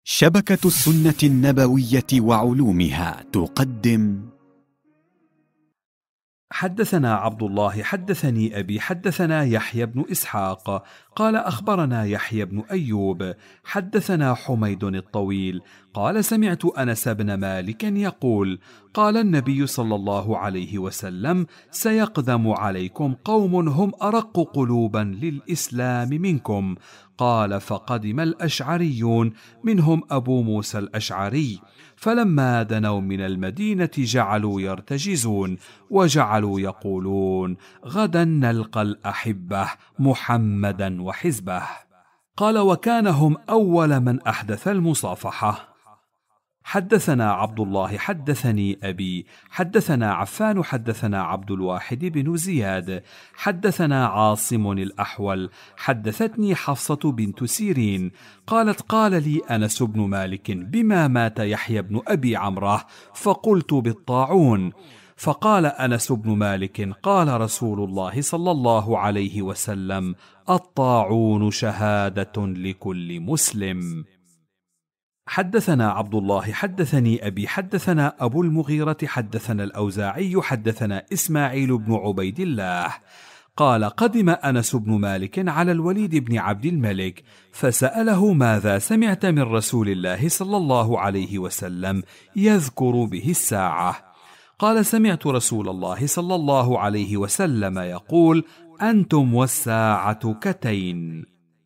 شبكة السنة النبوية وعلومها تقدم. حدثنا عبد الله حدثني أبي حدثنا يحيى بن إسحاق قال أخبرنا يحيى بن أيوب حدثنا حميد الطويل قال سمعت أنس بن مالك يقول قال النبي صلى الله عليه وسلم سيقدم عليكم قوم هم أرق قلوبا للإسلام منكم. قال فقدم الأشعريون منهم أبو موسى الأشعري، فلما دنوا من المدينة جعلوا يرتجزون وجعلوا يقولون غدا نلقى الأحبة محمدا وحزبه. قال وكان هم أول من أحدث المصافحة. حدثنا عبد الله حدثني أبي حدثنا عفان حدثنا عبد الواحد بن زياد حدثنا عاصم الأحول حدثتني حفصة بنت سيرين قالت قال لي أنس بن مالك بما مات يحيى بن أبي عمره؟ فقلت بالطاعون. فقال أنس بن مالك قال رسول الله صلى الله عليه وسلم الطاعون شهادة لكل مسلم. حدثنا عبد الله حدثني أبي حدثنا أبو المغيرة حدثنا الأوزاعي حدثنا إسماعيل بن عبيد الله قال قدم أنس بن مالك على الوليد بن عبد الملك فسأله ماذا سمعت من رسول الله صلى الله عليه وسلم يذكر به الساعة؟ قال سمعت رسول الله صلى الله عليه وسلم يقول أنتم والساعة كتين.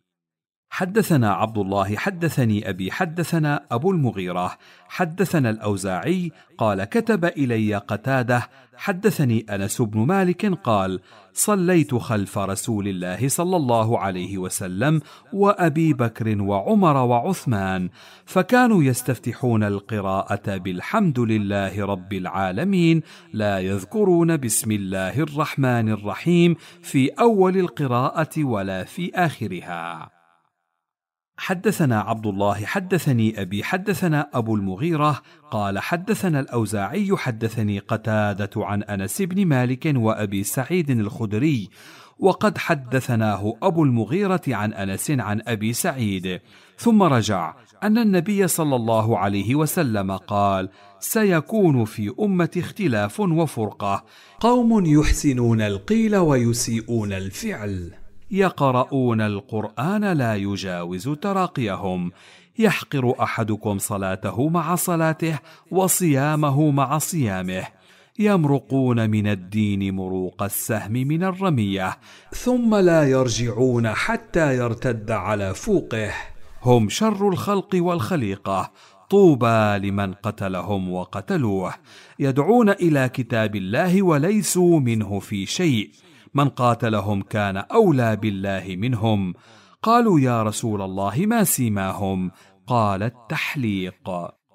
حدثنا عبد الله حدثني أبي حدثنا أبو المغيرة حدثنا الأوزاعي قال كتب إلي قتادة حدثني أنس بن مالك قال صليت خلف رسول الله صلى الله عليه وسلم وأبي بكر وعمر وعثمان، فكانوا يستفتحون القراءة بالحمد لله رب العالمين لا يذكرون بسم الله الرحمن الرحيم في أول القراءة ولا في آخرها. حدثنا عبد الله حدثني أبي حدثنا أبو المغيرة قال حدثنا الأوزاعي حدثني قتادة عن أنس بن مالك وأبي سعيد الخدري، وقد حدثناه أبو المغيرة عن أنس عن أبي سعيد، ثم رجع أن النبي صلى الله عليه وسلم قال سيكون في أمة اختلاف وفرقة، قوم يحسنون القيل ويسيئون الفعل، يقرؤون القرآن لا يجاوز تراقيهم، يحقر أحدكم صلاته مع صلاته وصيامه مع صيامه، يمرقون من الدين مروق السهم من الرمية، ثم لا يرجعون حتى يرتد على فوقه، هم شر الخلق والخليقة، طوبى لمن قتلهم وقتلوه، يدعون إلى كتاب الله وليسوا منه في شيء، من قاتلهم كان أولى بالله منهم. قالوا يا رسول الله ما سيماهم؟ قال التحليق.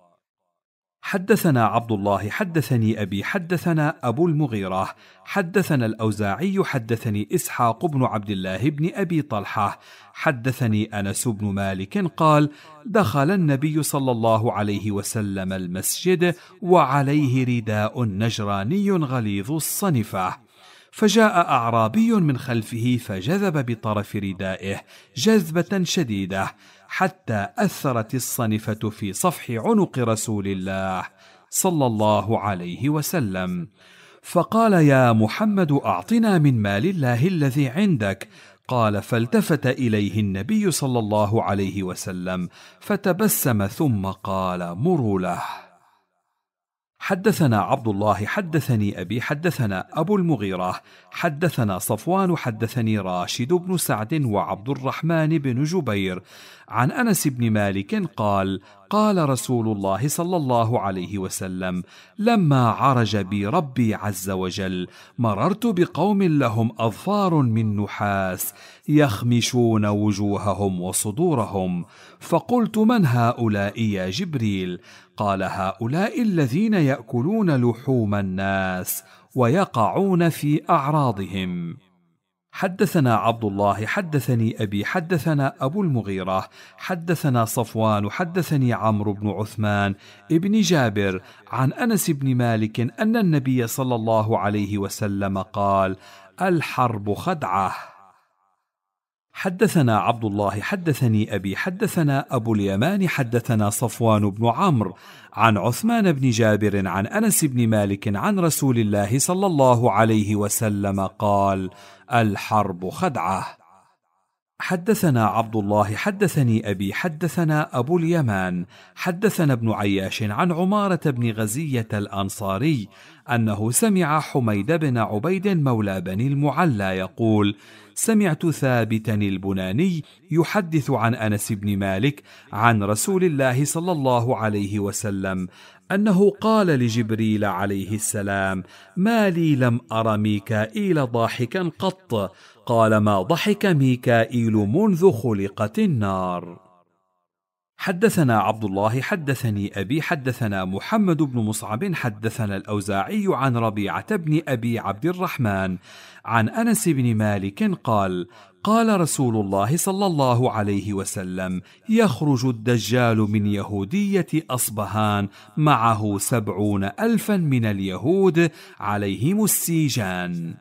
حدثنا عبد الله حدثني أبي حدثنا أبو المغيرة حدثنا الأوزاعي حدثني إسحاق بن عبد الله بن أبي طلحة حدثني أنس بن مالك قال دخل النبي صلى الله عليه وسلم المسجد وعليه رداء نجراني غليظ الصنفة، فجاء أعرابي من خلفه فجذب بطرف ردائه جذبة شديدة حتى أثرت الصنفة في صفح عنق رسول الله صلى الله عليه وسلم، فقال يا محمد أعطنا من مال الله الذي عندك. قال فالتفت إليه النبي صلى الله عليه وسلم فتبسم ثم قال مروا له. حدثنا عبد الله حدثني أبي حدثنا أبو المغيرة حدثنا صفوان حدثني راشد بن سعد وعبد الرحمن بن جبير عن أنس بن مالك قال قال رسول الله صلى الله عليه وسلم لما عرج بي ربي عز وجل مررت بقوم لهم أظفار من نحاس يخمشون وجوههم وصدورهم، فقلت من هؤلاء يا جبريل؟ قال هؤلاء الذين يأكلون لحوم الناس ويقعون في أعراضهم. حدثنا عبد الله حدثني أبي حدثنا أبو المغيرة حدثنا صفوان حدثني عمرو بن عثمان ابن جابر عن أنس بن مالك أن النبي صلى الله عليه وسلم قال الحرب خدعة. حدثنا عبد الله حدثني أبي حدثنا أبو اليمان حدثنا صفوان بن عمرو عن عثمان بن جابر عن أنس بن مالك عن رسول الله صلى الله عليه وسلم قال: الحرب خدعة. حدثنا عبد الله حدثني أبي حدثنا أبو اليمان حدثنا ابن عياش عن عمارة بن غزية الأنصاري أنه سمع حميد بن عبيد مولى بني المعلى يقول: سمعت ثابتا البناني يحدث عن أنس بن مالك عن رسول الله صلى الله عليه وسلم أنه قال لجبريل عليه السلام: ما لي لم أر ميكائيل ضاحكا قط. قال: ما ضحك ميكائيل منذ خلقت النار. حدثنا عبد الله حدثني أبي حدثنا محمد بن مصعب حدثنا الأوزاعي عن ربيعة بن أبي عبد الرحمن عن أنس بن مالك قال: قال رسول الله صلى الله عليه وسلم: يخرج الدجال من يهودية أصبهان معه 70,000 من اليهود عليهم السيجان.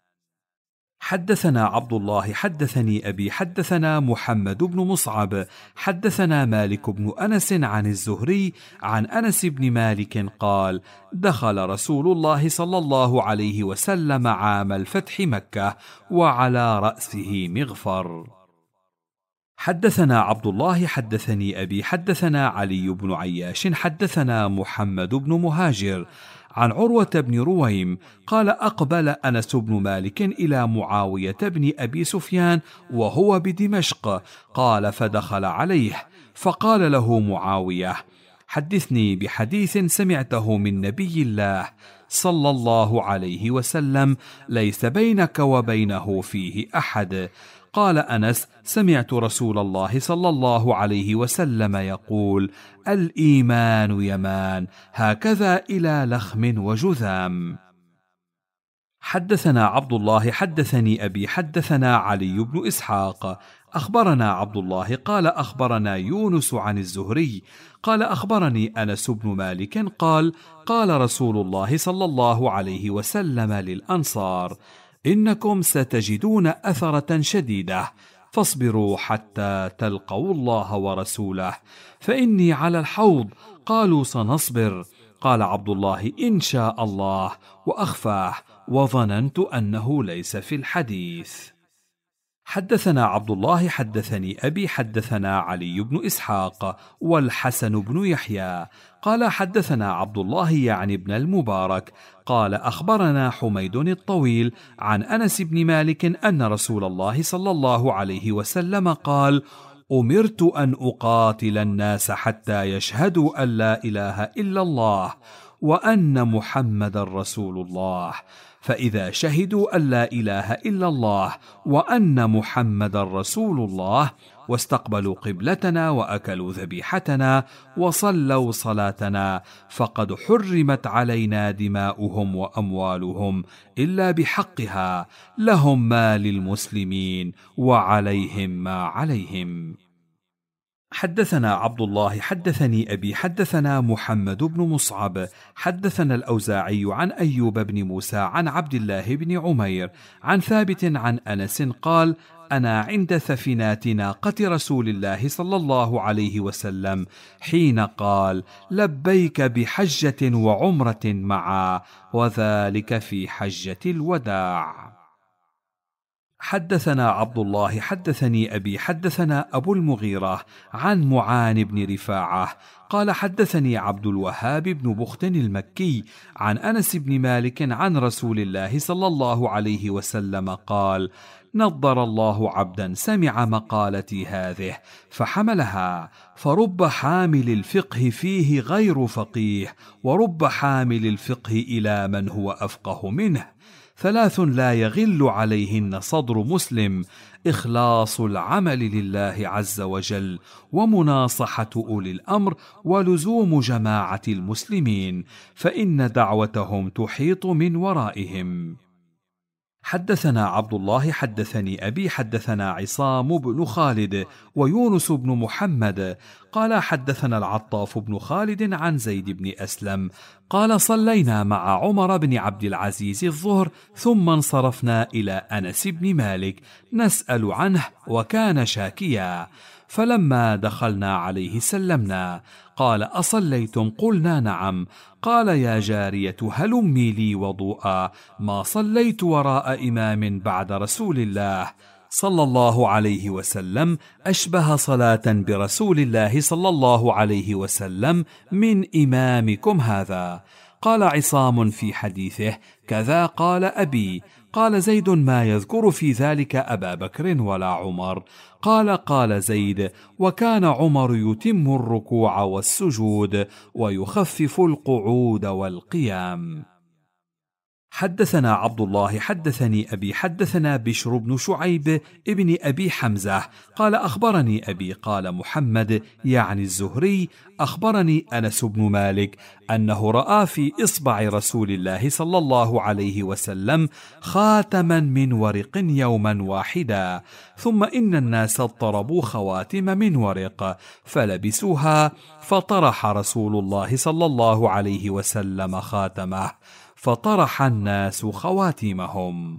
حدثنا عبد الله حدثني أبي حدثنا محمد بن مصعب حدثنا مالك بن أنس عن الزهري عن أنس بن مالك قال: دخل رسول الله صلى الله عليه وسلم عام الفتح مكة وعلى رأسه مغفر. حدثنا عبد الله حدثني أبي حدثنا علي بن عياش حدثنا محمد بن مهاجر عن عروة بن رويم قال: أقبل أنس بن مالك إلى معاوية بن أبي سفيان وهو بدمشق، قال: فدخل عليه فقال له معاوية: حدثني بحديث سمعته من نبي الله صلى الله عليه وسلم ليس بينك وبينه فيه أحد. قال أنس: سمعت رسول الله صلى الله عليه وسلم يقول: الإيمان يمان، هكذا إلى لخم وجذام. حدثنا عبد الله حدثني أبي حدثنا علي بن إسحاق أخبرنا عبد الله قال: أخبرنا يونس عن الزهري قال: أخبرني أنس بن مالك قال: قال رسول الله صلى الله عليه وسلم للأنصار: إنكم ستجدون أثرة شديدة، فاصبروا حتى تلقوا الله ورسوله، فإني على الحوض. قالوا: سنصبر. قال عبد الله: إن شاء الله، وأخفاه، وظننت أنه ليس في الحديث. حدثنا عبد الله حدثني أبي حدثنا علي بن إسحاق والحسن بن يحيى قال: حدثنا عبد الله يعني ابن المبارك قال: أخبرنا حميد الطويل عن أنس بن مالك أن رسول الله صلى الله عليه وسلم قال: أمرت أن أقاتل الناس حتى يشهدوا أن لا إله إلا الله وأن محمد رسول الله، فإذا شهدوا أن لا إله إلا الله وأن محمد رسول الله واستقبلوا قبلتنا وأكلوا ذبيحتنا وصلوا صلاتنا فقد حرمت علينا دماؤهم وأموالهم إلا بحقها، لهم ما للمسلمين وعليهم ما عليهم. حدثنا عبد الله حدثني أبي حدثنا محمد بن مصعب حدثنا الأوزاعي عن أيوب بن موسى عن عبد الله بن عمير عن ثابت عن أنس قال: أنا عند ثفنات ناقة رسول الله صلى الله عليه وسلم حين قال: لبيك بحجة وعمرة معا، وذلك في حجة الوداع. حدثنا عبد الله حدثني أبي حدثنا أبو المغيرة عن معان بن رفاعة قال: حدثني عبد الوهاب بن بخت المكي عن أنس بن مالك عن رسول الله صلى الله عليه وسلم قال: نضر الله عبدا سمع مقالتي هذه فحملها، فرب حامل الفقه فيه غير فقيه، ورب حامل الفقه إلى من هو أفقه منه. 3 لا يغل عليهن صدر مسلم: إخلاص العمل لله عز وجل، ومناصحة أولي الأمر، ولزوم جماعة المسلمين، فإن دعوتهم تحيط من ورائهم. حدثنا عبد الله حدثني أبي حدثنا عصام بن خالد ويونس بن محمد قال حدثنا العطاف بن خالد عن زيد بن أسلم قال صلينا مع عمر بن عبد العزيز الظهر ثم انصرفنا إلى أنس بن مالك نسأل عنه وكان شاكيا، فلما دخلنا عليه سلمنا، قال أصليتم؟ قلنا نعم. قال يا جارية هلمي لي وضوءا، ما صليت وراء إمام بعد رسول الله صلى الله عليه وسلم أشبه صلاة برسول الله صلى الله عليه وسلم من إمامكم هذا. قال عصام في حديثه كذا قال أبي. قال زيد ما يذكر في ذلك أبا بكر ولا عمر. قال زيد وكان عمر يتم الركوع والسجود ويخفف القعود والقيام. حدثنا عبد الله حدثني أبي حدثنا بشر بن شعيب ابن أبي حمزة قال أخبرني أبي قال محمد يعني الزهري أخبرني أنس بن مالك أنه رأى في إصبع رسول الله صلى الله عليه وسلم خاتما من ورق يوما واحدا، ثم إن الناس اضطربوا خواتم من ورق فلبسوها، فطرح رسول الله صلى الله عليه وسلم خاتمه، فطرح الناس خواتيمهم.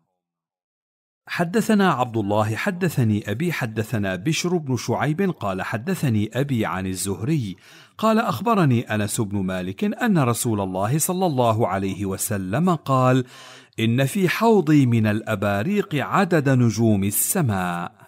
حدثنا عبد الله حدثني أبي حدثنا بشر بن شعيب قال حدثني أبي عن الزهري قال أخبرني أنس بن مالك أن رسول الله صلى الله عليه وسلم قال إن في حوضي من الأباريق عدد نجوم السماء.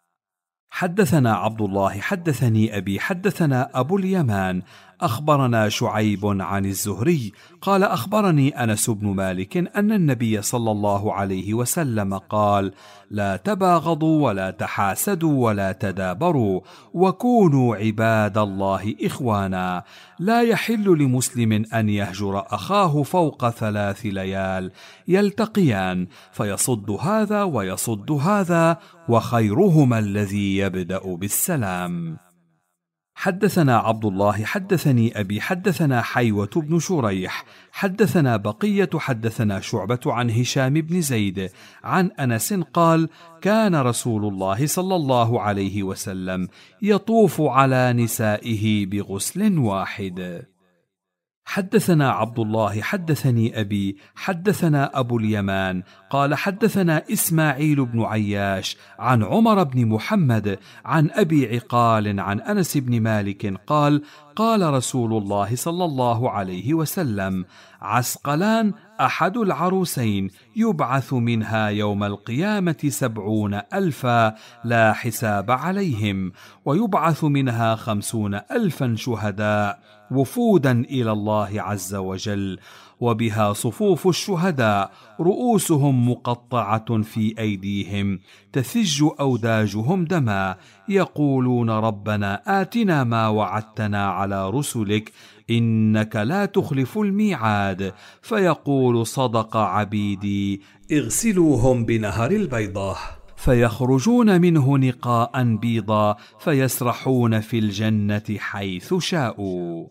حدثنا عبد الله حدثني أبي حدثنا أبو اليمان أخبرنا شعيب عن الزهري قال أخبرني أنس بن مالك أن النبي صلى الله عليه وسلم قال لا تباغضوا ولا تحاسدوا ولا تدابروا وكونوا عباد الله إخوانا، لا يحل لمسلم أن يهجر أخاه فوق 3 ليال يلتقيان فيصد هذا ويصد هذا وخيرهما الذي يبدأ بالسلام. حدثنا عبد الله حدثني أبي حدثنا حيوة بن شريح حدثنا بقية حدثنا شعبة عن هشام بن زيد عن أنس قال كان رسول الله صلى الله عليه وسلم يطوف على نسائه بغسل واحد. حدثنا عبد الله حدثني أبي حدثنا أبو اليمان قال حدثنا إسماعيل بن عياش عن عمر بن محمد عن أبي عقال عن أنس بن مالك قال قال رسول الله صلى الله عليه وسلم عسقلان أحد العروسين يبعث منها يوم القيامة 70,000 لا حساب عليهم، ويبعث منها 50,000 شهداء وفودا إلى الله عز وجل، وبها صفوف الشهداء رؤوسهم مقطعة في أيديهم تثج أوداجهم دما، يقولون ربنا آتنا ما وعدتنا على رسلك إنك لا تخلف الميعاد، فيقول صدق عبيدي اغسلوهم بنهر البيضة، فيخرجون منه نقاء بيضا فيسرحون في الجنة حيث شاءوا.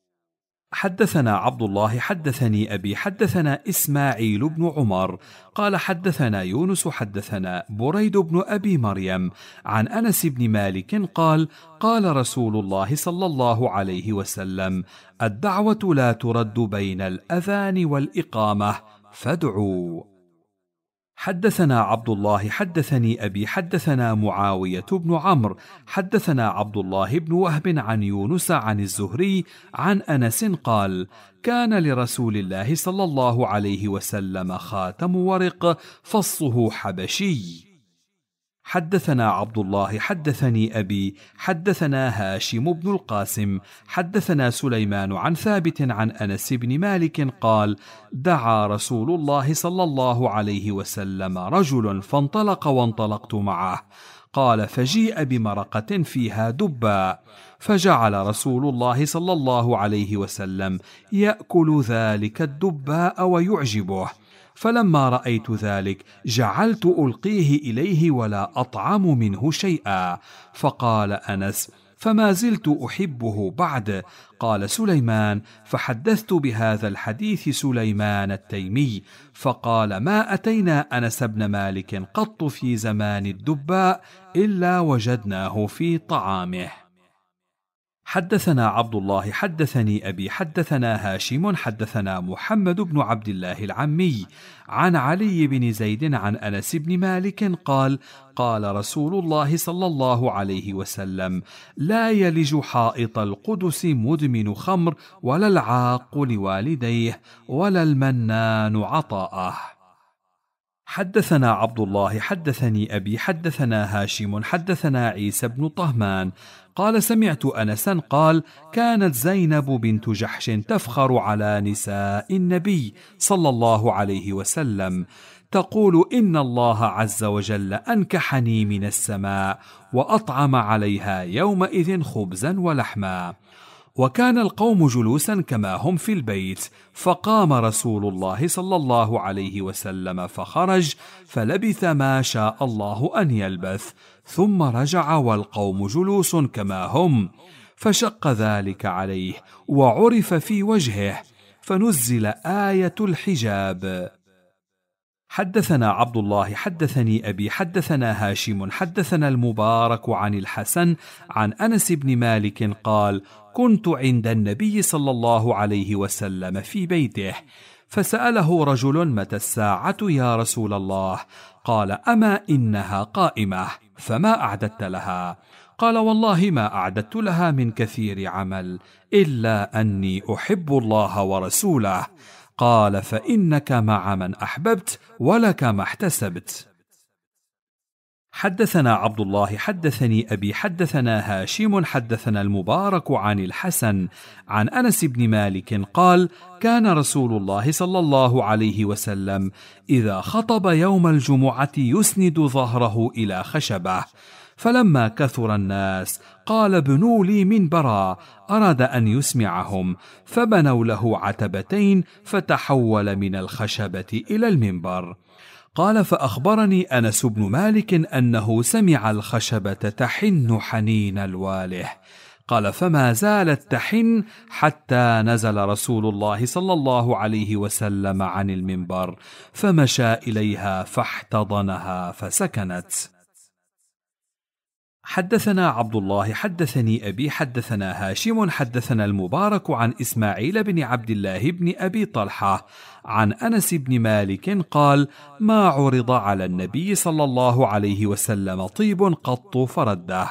حدثنا عبد الله حدثني أبي حدثنا إسماعيل بن عمر قال حدثنا يونس حدثنا بريد بن أبي مريم عن أنس بن مالك قال قال رسول الله صلى الله عليه وسلم الدعوة لا ترد بين الأذان والإقامة فادعوا. حدثنا عبد الله حدثني أبي حدثنا معاوية بن عمرو حدثنا عبد الله بن وهب عن يونس عن الزهري عن أنس قال كان لرسول الله صلى الله عليه وسلم خاتم ورق فصه حبشي. حدثنا عبد الله حدثني أبي حدثنا هاشم بن القاسم حدثنا سليمان عن ثابت عن أنس بن مالك قال دعا رسول الله صلى الله عليه وسلم رجل فانطلق وانطلقت معه، قال فجيء بمرقة فيها دبا، فجعل رسول الله صلى الله عليه وسلم يأكل ذلك الدباء ويعجبه، فلما رأيت ذلك جعلت ألقيه إليه ولا أطعم منه شيئا، فقال أنس فما زلت أحبه بعد. قال سليمان: فحدثت بهذا الحديث سليمان التيمي، فقال: ما أتينا أنس بن مالك قط في زمان الدباء إلا وجدناه في طعامه. حدثنا عبد الله حدثني أبي حدثنا هاشم حدثنا محمد بن عبد الله العمي عن علي بن زيد عن أنس بن مالك قال: قال رسول الله صلى الله عليه وسلم: لا يلج حائط القدس مدمن خمر، ولا العاق لوالديه، ولا المنان عطاءه. حدثنا عبد الله حدثني أبي حدثنا هاشم حدثنا عيسى بن طهمان قال: سمعت أنسا قال: كانت زينب بنت جحش تفخر على نساء النبي صلى الله عليه وسلم تقول: إن الله عز وجل أنكحني من السماء وأطعم عليها يومئذ خبزا ولحما. وكان القوم جلوسا كما هم في البيت، فقام رسول الله صلى الله عليه وسلم فخرج، فلبث ما شاء الله أن يلبث، ثم رجع والقوم جلوس كما هم، فشق ذلك عليه وعرف في وجهه، فنزل آية الحجاب. حدثنا عبد الله حدثني أبي حدثنا هاشم حدثنا المبارك عن الحسن عن أنس بن مالك قال: كنت عند النبي صلى الله عليه وسلم في بيته، فسأله رجل: متى الساعة يا رسول الله؟ قال: أما إنها قائمة، فما أعددت لها؟ قال: والله ما أعددت لها من كثير عمل، إلا أني أحب الله ورسوله. قال: فإنك مع من أحببت ولك ما احتسبت. حدثنا عبد الله حدثني أبي حدثنا هاشم حدثنا المبارك عن الحسن عن أنس بن مالك قال: كان رسول الله صلى الله عليه وسلم إذا خطب يوم الجمعة يسند ظهره إلى خشبة، فلما كثر الناس قال: ابنوا لي منبرا. أراد أن يسمعهم، فبنوا له عتبتين، فتحول من الخشبة إلى المنبر. قال: فأخبرني أنس بن مالك أنه سمع الخشبة تحن حنين الواله. قال: فما زالت تحن حتى نزل رسول الله صلى الله عليه وسلم عن المنبر، فمشى إليها فاحتضنها فسكنت. حدثنا عبد الله حدثني أبي حدثنا هاشم حدثنا المبارك عن إسماعيل بن عبد الله بن أبي طلحة عن أنس بن مالك قال: ما عرض على النبي صلى الله عليه وسلم طيب قط فرده.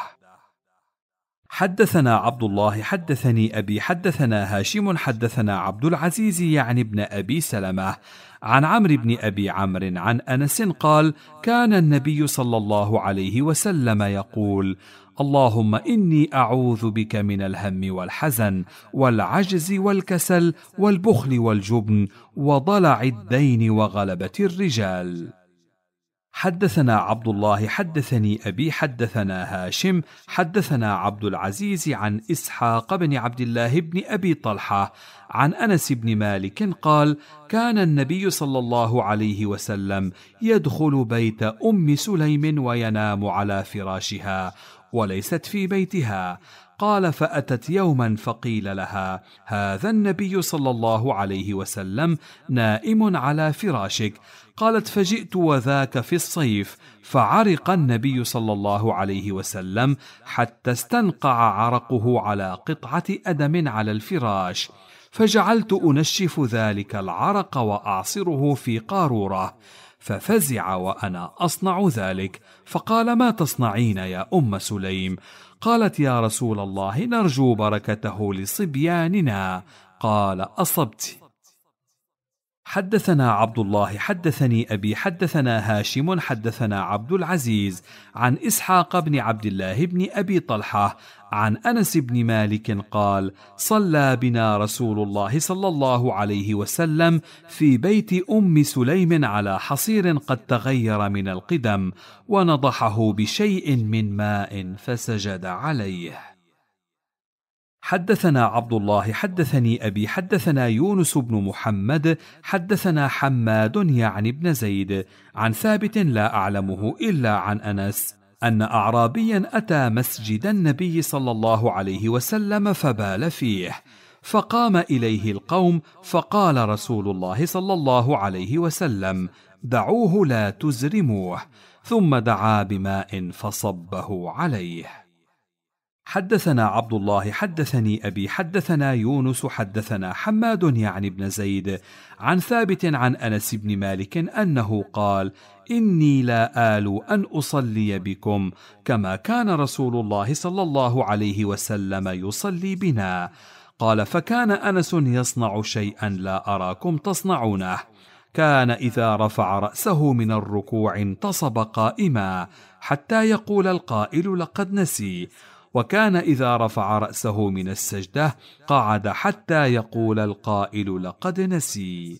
حدثنا عبد الله حدثني أبي حدثنا هاشم حدثنا عبد العزيز يعني ابن أبي سلمة عن عمرو بن أبي عمرو عن أنس قال: كان النبي صلى الله عليه وسلم يقول: اللهم إني أعوذ بك من الهم والحزن والعجز والكسل والبخل والجبن وضلع الدين وغلبة الرجال. حدثنا عبد الله حدثني أبي حدثنا هاشم حدثنا عبد العزيز عن إسحاق بن عبد الله بن أبي طلحة عن أنس بن مالك قال: كان النبي صلى الله عليه وسلم يدخل بيت أم سليم وينام على فراشها وليست في بيتها. قال: فأتت يوما فقيل لها: هذا النبي صلى الله عليه وسلم نائم على فراشك. قالت: فجئت وذاك في الصيف، فعرق النبي صلى الله عليه وسلم حتى استنقع عرقه على قطعة أدم على الفراش، فجعلت أنشف ذلك العرق وأعصره في قارورة، ففزع وأنا أصنع ذلك، فقال: ما تصنعين يا أم سليم؟ قالت: يا رسول الله نرجو بركته لصبياننا. قال: أصبت. حدثنا عبد الله حدثني أبي حدثنا هاشم حدثنا عبد العزيز عن إسحاق بن عبد الله بن أبي طلحة عن أنس بن مالك قال: صلى بنا رسول الله صلى الله عليه وسلم في بيت أم سليم على حصير قد تغير من القدم، ونضحه بشيء من ماء فسجد عليه. حدثنا عبد الله حدثني أبي حدثنا يونس بن محمد حدثنا حماد يعني بن زيد عن ثابت لا أعلمه إلا عن أنس أن أعرابيا أتى مسجد النبي صلى الله عليه وسلم فبال فيه، فقام إليه القوم، فقال رسول الله صلى الله عليه وسلم: دعوه لا تزرموه، ثم دعا بماء فصبه عليه. حدثنا عبد الله حدثني أبي حدثنا يونس حدثنا حماد يعني بن زيد عن ثابت عن أنس بن مالك أنه قال: إني لا آل أن أصلي بكم كما كان رسول الله صلى الله عليه وسلم يصلي بنا. قال: فكان أنس يصنع شيئا لا أراكم تصنعونه، كان إذا رفع رأسه من الركوع انتصب قائما حتى يقول القائل لقد نسي، وكان إذا رفع رأسه من السجدة قعد حتى يقول القائل لقد نسي.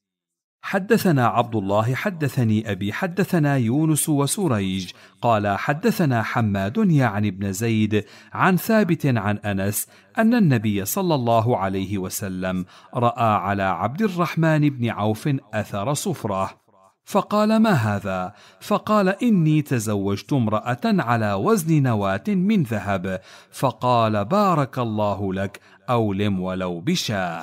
حدثنا عبد الله حدثني أبي حدثنا يونس وسريج قال حدثنا حماد يعني بن زيد عن ثابت عن أنس أن النبي صلى الله عليه وسلم رأى على عبد الرحمن بن عوف أثر صفرة، فقال: ما هذا؟ فقال: إني تزوجت امرأة على وزن نواة من ذهب. فقال: بارك الله لك، أولم ولو بشاه.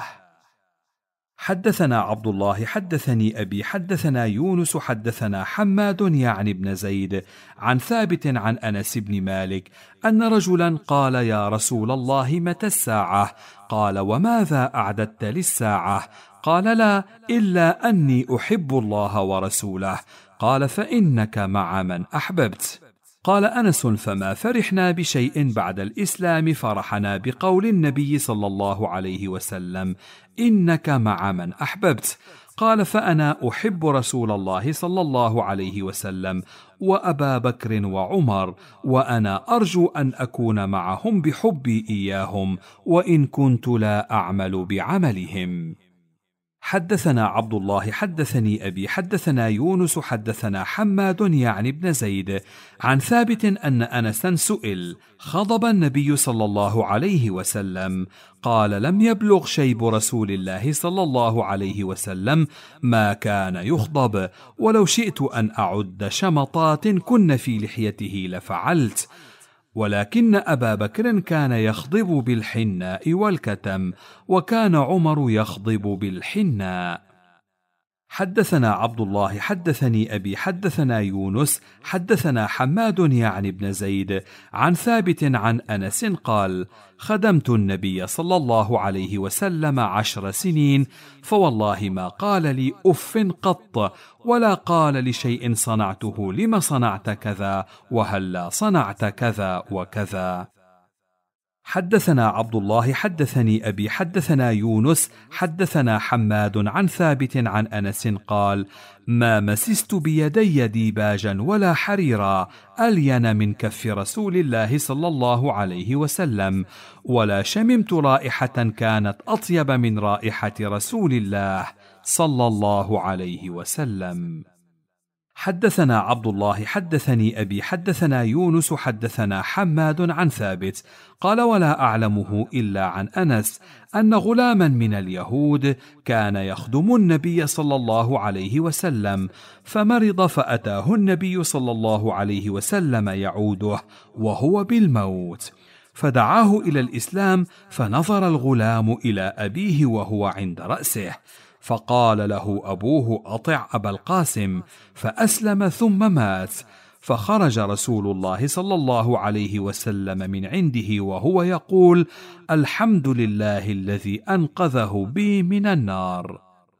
حدثنا عبد الله حدثني أبي حدثنا يونس حدثنا حماد يعني بن زيد عن ثابت عن أنس بن مالك أن رجلا قال: يا رسول الله، متى الساعة؟ قال: وماذا أعددت للساعة؟ قال: لا، إلا أني أحب الله ورسوله. قال: فإنك مع من أحببت. قال أنس: فما فرحنا بشيء بعد الإسلام فرحنا بقول النبي صلى الله عليه وسلم: إنك مع من أحببت. قال: فأنا أحب رسول الله صلى الله عليه وسلم وأبا بكر وعمر، وأنا أرجو أن أكون معهم بحبي إياهم، وإن كنت لا أعمل بعملهم. حدثنا عبد الله حدثني أبي حدثنا يونس حدثنا حماد يعني بن زيد عن ثابت أن أنسا سئل: خضب النبي صلى الله عليه وسلم؟ قال: لم يبلغ شيب رسول الله صلى الله عليه وسلم ما كان يخضب، ولو شئت أن أعد شمطات كن في لحيته لفعلت، ولكن أبا بكر كان يخضب بالحناء والكتم، وكان عمر يخضب بالحناء. حدثنا عبد الله حدثني أبي حدثنا يونس حدثنا حماد يعني بن زيد عن ثابت عن أنس قال: خدمت النبي صلى الله عليه وسلم 10 سنين، فوالله ما قال لي أف قط، ولا قال لشيء صنعته لم صنعت كذا، وهلا صنعت كذا وكذا. حدثنا عبد الله حدثني أبي حدثنا يونس حدثنا حماد عن ثابت عن أنس قال: ما مسست بيدي ديباجا ولا حريرا ألين من كف رسول الله صلى الله عليه وسلم، ولا شممت رائحة كانت أطيب من رائحة رسول الله صلى الله عليه وسلم. حدثنا عبد الله حدثني أبي حدثنا يونس حدثنا حماد عن ثابت قال: ولا أعلمه إلا عن أنس أن غلاما من اليهود كان يخدم النبي صلى الله عليه وسلم، فمرض فأتاه النبي صلى الله عليه وسلم يعوده وهو بالموت، فدعاه إلى الإسلام، فنظر الغلام إلى أبيه وهو عند رأسه، فقال له أبوه: أطع أبا القاسم، فأسلم ثم مات. فخرج رسول الله صلى الله عليه وسلم من عنده وهو يقول: الحمد لله الذي أنقذه بي من النار.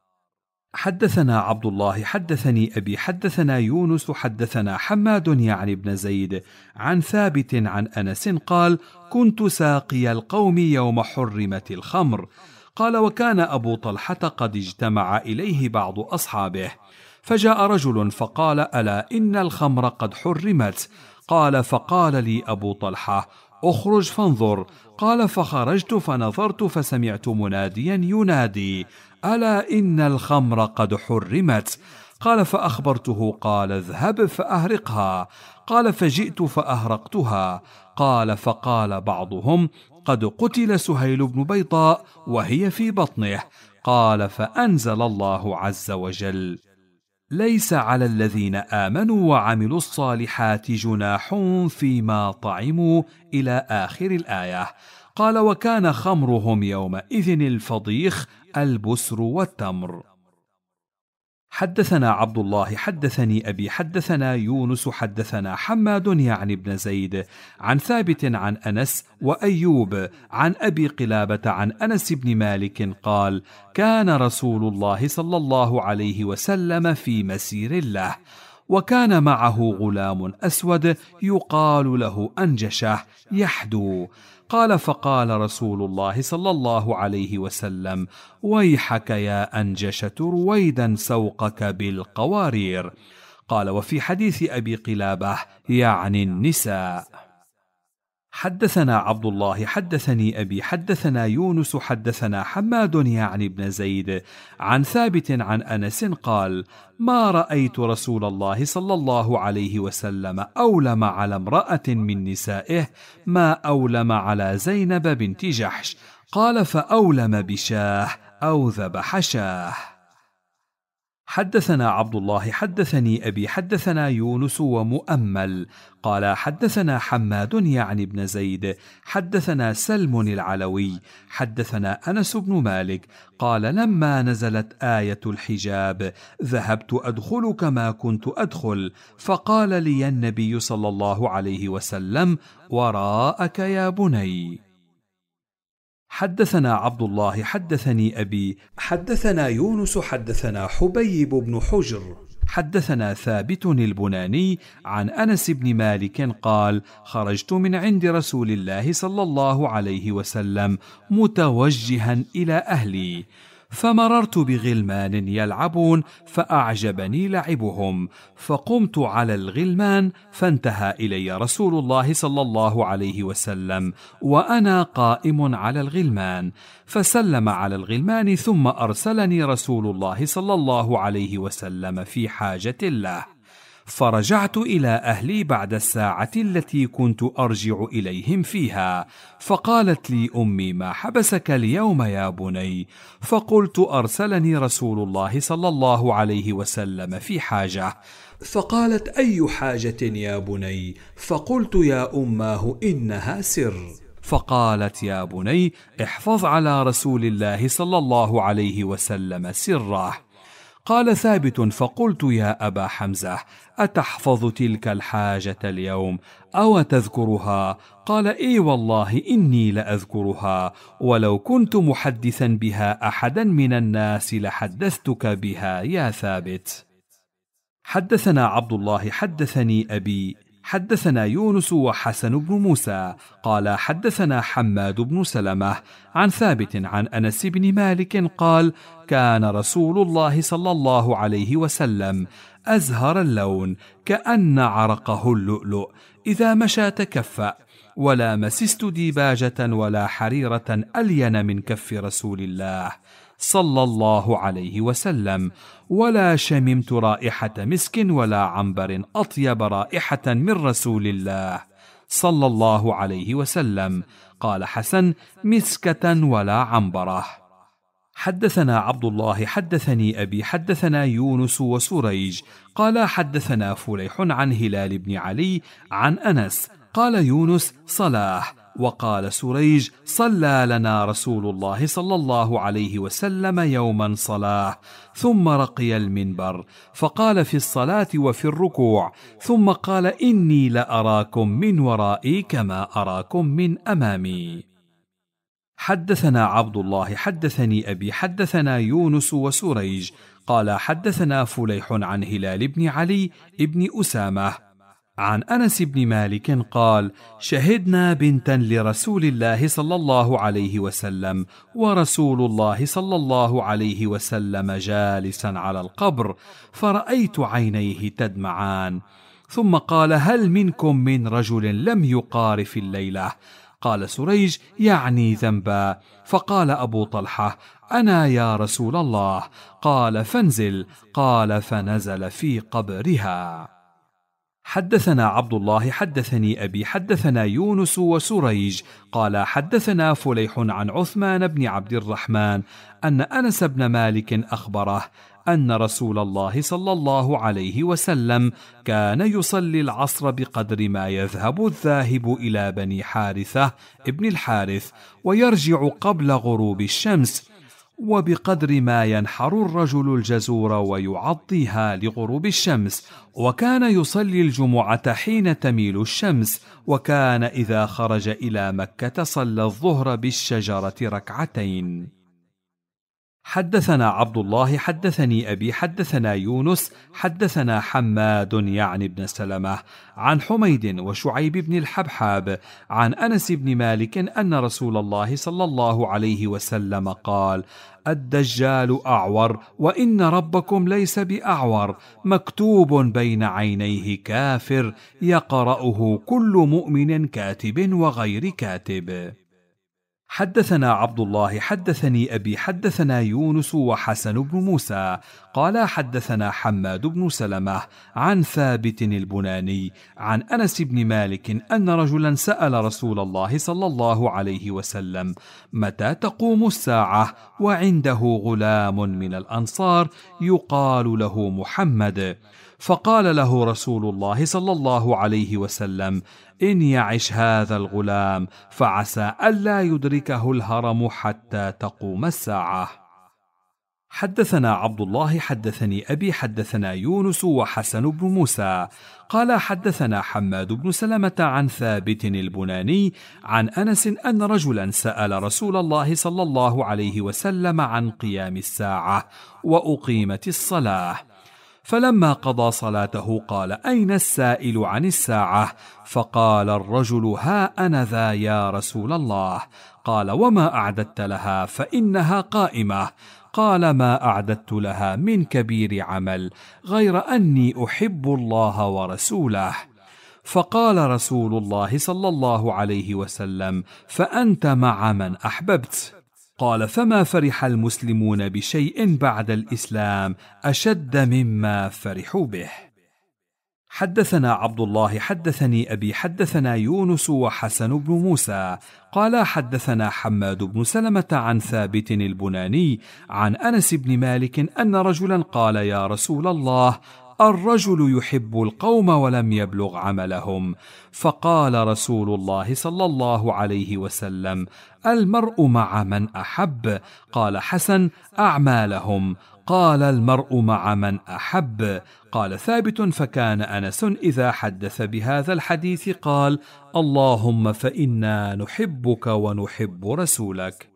حدثنا عبد الله حدثني أبي حدثنا يونس حدثنا حماد يعني بن زيد عن ثابت عن أنس قال: كنت ساقي القوم يوم حرمت الخمر. قال: وكان أبو طلحة قد اجتمع إليه بعض أصحابه، فجاء رجل فقال: ألا إن الخمر قد حرمت؟ قال: فقال لي أبو طلحة: أخرج فانظر. قال: فخرجت فنظرت فسمعت مناديا ينادي: ألا إن الخمر قد حرمت؟ قال: فأخبرته. قال: اذهب فأهرقها. قال: فجئت فأهرقتها. قال: فقال بعضهم: قد قتل سهيل بن بيضاء وهي في بطنه. قال: فأنزل الله عز وجل: ليس على الذين آمنوا وعملوا الصالحات جناح فيما طعموا إلى آخر الآية. قال: وكان خمرهم يومئذ الفضيخ البسر والتمر. حدثنا عبد الله حدثني أبي حدثنا يونس حدثنا حماد يعني بن زيد عن ثابت عن أنس وأيوب عن أبي قلابة عن أنس بن مالك قال: كان رسول الله صلى الله عليه وسلم في مسير له، وكان معه غلام أسود يقال له أنجشة يحدو. قال: فقال رسول الله صلى الله عليه وسلم: ويحك يا أنجشة رويدا سوقك بالقوارير. قال: وفي حديث أبي قلابة يعني النساء. حدثنا عبد الله حدثني أبي حدثنا يونس حدثنا حماد يعني بن زيد عن ثابت عن أنس قال: ما رأيت رسول الله صلى الله عليه وسلم أولم على امرأة من نسائه ما أولم على زينب بنت جحش. قال: فأولم بشاه أو ذبح شاه. حدثنا عبد الله حدثني أبي حدثنا يونس ومؤمل قال: حدثنا حماد يعني بن زيد حدثنا سلم العلوي حدثنا أنس بن مالك قال: لما نزلت آية الحجاب ذهبت أدخل كما كنت أدخل، فقال لي النبي صلى الله عليه وسلم: وراءك يا بني. حدثنا عبد الله حدثني أبي حدثنا يونس حدثنا حبيب بن حجر حدثنا ثابت البناني عن أنس بن مالك قال: خرجت من عند رسول الله صلى الله عليه وسلم متوجها إلى أهلي، فمررت بغلمان يلعبون فأعجبني لعبهم، فقمت على الغلمان فانتهى إلي رسول الله صلى الله عليه وسلم وأنا قائم على الغلمان، فسلم على الغلمان ثم أرسلني رسول الله صلى الله عليه وسلم في حاجة له، فرجعت إلى أهلي بعد الساعة التي كنت أرجع إليهم فيها، فقالت لي أمي: ما حبسك اليوم يا بني؟ فقلت: أرسلني رسول الله صلى الله عليه وسلم في حاجة. فقالت: أي حاجة يا بني؟ فقلت: يا أماه إنها سر. فقالت: يا بني احفظ على رسول الله صلى الله عليه وسلم سره. قال ثابت: فقلت: يا أبا حمزة أتحفظ تلك الحاجة اليوم أو تذكرها؟ قال: إي والله إني لأذكرها، ولو كنت محدثا بها أحدا من الناس لحدثتك بها يا ثابت. حدثنا عبد الله حدثني أبي حدثنا يونس وحسن بن موسى قال: حدثنا حماد بن سلمة عن ثابت عن أنس بن مالك قال: كان رسول الله صلى الله عليه وسلم أزهر اللون كأن عرقه اللؤلؤ، إذا مشى تكفأ، ولا مسست ديباجة ولا حريرة ألين من كف رسول الله صلى الله عليه وسلم، ولا شممت رائحة مسك ولا عنبر أطيب رائحة من رسول الله صلى الله عليه وسلم. قال حسن: مسكة ولا عنبرة. حدثنا عبد الله حدثني أبي حدثنا يونس وسريج قال: حدثنا فليح عن هلال بن علي عن أنس قال يونس: صلاة، وقال سريج: صلى لنا رسول الله صلى الله عليه وسلم يوما صلاة، ثم رقي المنبر فقال في الصلاة وفي الركوع، ثم قال: إني لأراكم من ورائي كما أراكم من أمامي. حدثنا عبد الله حدثني أبي حدثنا يونس وسريج قال: حدثنا فليح عن هلال بن علي بن أسامة عن أنس بن مالك قال: شهدنا بنتا لرسول الله صلى الله عليه وسلم، ورسول الله صلى الله عليه وسلم جالسا على القبر، فرأيت عينيه تدمعان، ثم قال: هل منكم من رجل لم يقارف الليلة؟ قال سريج: يعني ذنبا. فقال أبو طلحة: أنا يا رسول الله. قال: فانزل. قال: فنزل في قبرها. حدثنا عبد الله حدثني أبي حدثنا يونس وسريج قال حدثنا فليح عن عثمان بن عبد الرحمن أن أنس بن مالك أخبره أن رسول الله صلى الله عليه وسلم كان يصلي العصر بقدر ما يذهب الذاهب إلى بني حارثة ابن الحارث ويرجع قبل غروب الشمس، وبقدر ما ينحر الرجل الجزور ويعطيها لغروب الشمس، وكان يصلي الجمعة حين تميل الشمس، وكان إذا خرج إلى مكة صلى الظهر بالشجرة ركعتين. حدثنا عبد الله حدثني أبي حدثنا يونس حدثنا حماد يعني بن سلمة عن حميد وشعيب بن الحبحاب عن أنس بن مالك أن رسول الله صلى الله عليه وسلم قال: الدجال أعور، وإن ربكم ليس بأعور، مكتوب بين عينيه كافر، يقرأه كل مؤمن كاتب وغير كاتب. حدثنا عبد الله حدثني أبي حدثنا يونس وحسن بن موسى قال حدثنا حماد بن سلمة عن ثابت البناني عن أنس بن مالك أن رجلا سأل رسول الله صلى الله عليه وسلم: متى تقوم الساعة؟ وعنده غلام من الأنصار يقال له محمد، فقال له رسول الله صلى الله عليه وسلم: إن يعش هذا الغلام فعسى ألا يدركه الهرم حتى تقوم الساعة. حدثنا عبد الله حدثني أبي حدثنا يونس وحسن بن موسى قال حدثنا حماد بن سلمة عن ثابت البناني عن أنس أن رجلا سأل رسول الله صلى الله عليه وسلم عن قيام الساعة وأقيمت الصلاة، فلما قضى صلاته قال: أين السائل عن الساعة؟ فقال الرجل: ها أنا ذا يا رسول الله. قال: وما أعددت لها؟ فإنها قائمة. قال: ما أعددت لها من كبير عمل غير أني أحب الله ورسوله. فقال رسول الله صلى الله عليه وسلم: فأنت مع من أحببت. قال: فما فرح المسلمون بشيء بعد الإسلام أشد مما فرحوا به. حدثنا عبد الله حدثني أبي حدثنا يونس وحسن بن موسى قال حدثنا حماد بن سلمة عن ثابت البناني عن أنس بن مالك أن رجلا قال: يا رسول الله، الرجل يحب القوم ولم يبلغ عملهم. فقال رسول الله صلى الله عليه وسلم: المرء مع من أحب. قال حسن: أعمالهم. قال: المرء مع من أحب. قال ثابت: فكان أنس إذا حدث بهذا الحديث قال: اللهم فإنا نحبك ونحب رسولك.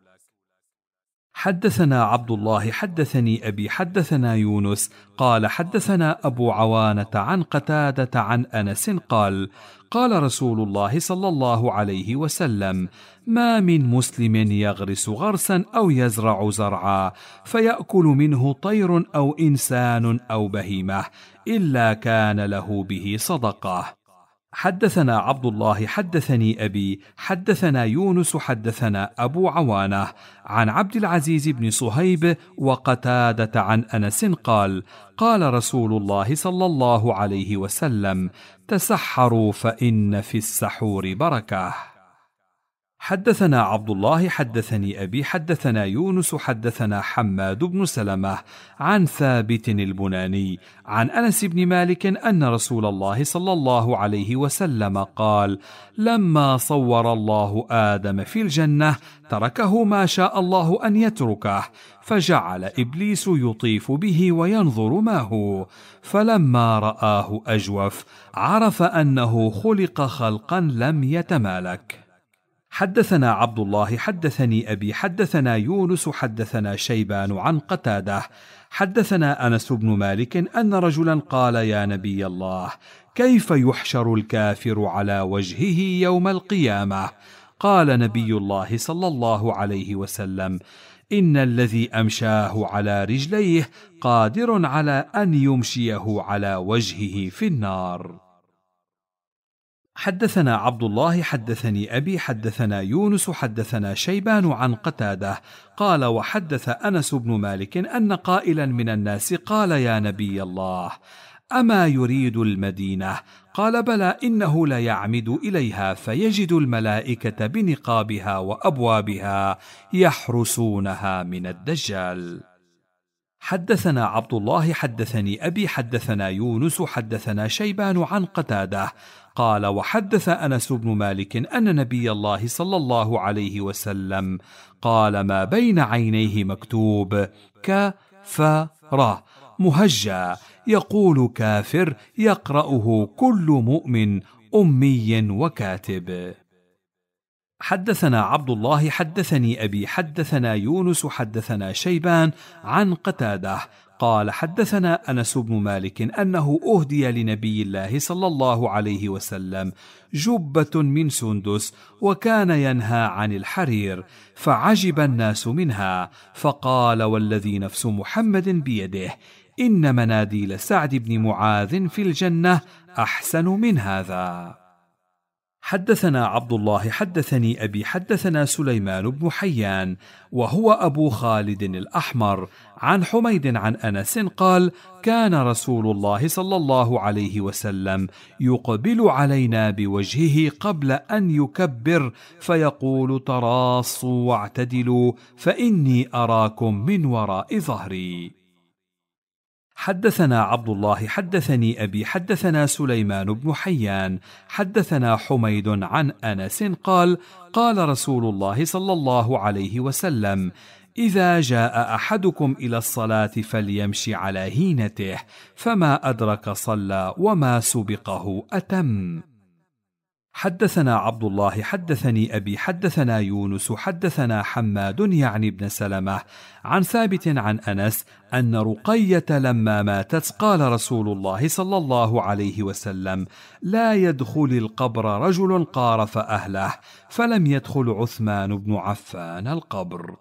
حدثنا عبد الله حدثني أبي حدثنا يونس قال حدثنا أبو عوانة عن قتادة عن أنس قال: قال رسول الله صلى الله عليه وسلم: ما من مسلم يغرس غرسا أو يزرع زرعا فيأكل منه طير أو إنسان أو بهيمة إلا كان له به صدقة. حدثنا عبد الله حدثني أبي حدثنا يونس حدثنا أبو عوانة عن عبد العزيز بن صهيب وقتادة عن أنس قال: قال رسول الله صلى الله عليه وسلم: تسحروا فإن في السحور بركة. حدثنا عبد الله حدثني أبي حدثنا يونس حدثنا حماد بن سلمة عن ثابت البناني عن أنس بن مالك أن رسول الله صلى الله عليه وسلم قال: لما صور الله آدم في الجنة تركه ما شاء الله أن يتركه، فجعل إبليس يطيف به وينظر ما هو، فلما رآه أجوف عرف أنه خلق خلقا لم يتمالك. حدثنا عبد الله حدثني أبي حدثنا يونس حدثنا شيبان عن قتادة حدثنا أنس بن مالك أن رجلا قال: يا نبي الله، كيف يحشر الكافر على وجهه يوم القيامة؟ قال نبي الله صلى الله عليه وسلم: إن الذي أمشاه على رجليه قادر على أن يمشيه على وجهه في النار. حدثنا عبد الله حدثني أبي حدثنا يونس حدثنا شيبان عن قتادة قال: وحدث أنس بن مالك أن قائلا من الناس قال: يا نبي الله، أما يريد المدينة؟ قال بلى، إنه ليعمد إليها فيجد الملائكة بنقابها وأبوابها يحرسونها من الدجال. حدثنا عبد الله حدثني أبي حدثنا يونس حدثنا شيبان عن قتادة قال وحدث أنس بن مالك أن نبي الله صلى الله عليه وسلم قال ما بين عينيه مكتوب كفر مهجى يقول كافر يقرأه كل مؤمن أمي وكاتب. حدثنا عبد الله حدثني أبي حدثنا يونس حدثنا شيبان عن قتادة قال حدثنا أنس بن مالك أنه أهدي لنبي الله صلى الله عليه وسلم جبة من سندس وكان ينهى عن الحرير فعجب الناس منها فقال والذي نفس محمد بيده إن مناديل سعد بن معاذ في الجنة أحسن من هذا. حدثنا عبد الله حدثني أبي حدثنا سليمان بن حيان وهو أبو خالد الأحمر عن حميد عن أنس قال كان رسول الله صلى الله عليه وسلم يقبل علينا بوجهه قبل أن يكبر فيقول تراصوا واعتدلوا فإني أراكم من وراء ظهري. حدثنا عبد الله حدثني أبي حدثنا سليمان بن حيان حدثنا حميد عن أنس قال قال رسول الله صلى الله عليه وسلم إذا جاء أحدكم إلى الصلاة فليمشي على هينته فما أدرك صلى وما سبقه أتم. حدثنا عبد الله حدثني أبي حدثنا يونس حدثنا حماد يعني بن سلمة عن ثابت عن أنس أن رقية لما ماتت قال رسول الله صلى الله عليه وسلم لا يدخل القبر رجل قارف أهله فلم يدخل عثمان بن عفان القبر.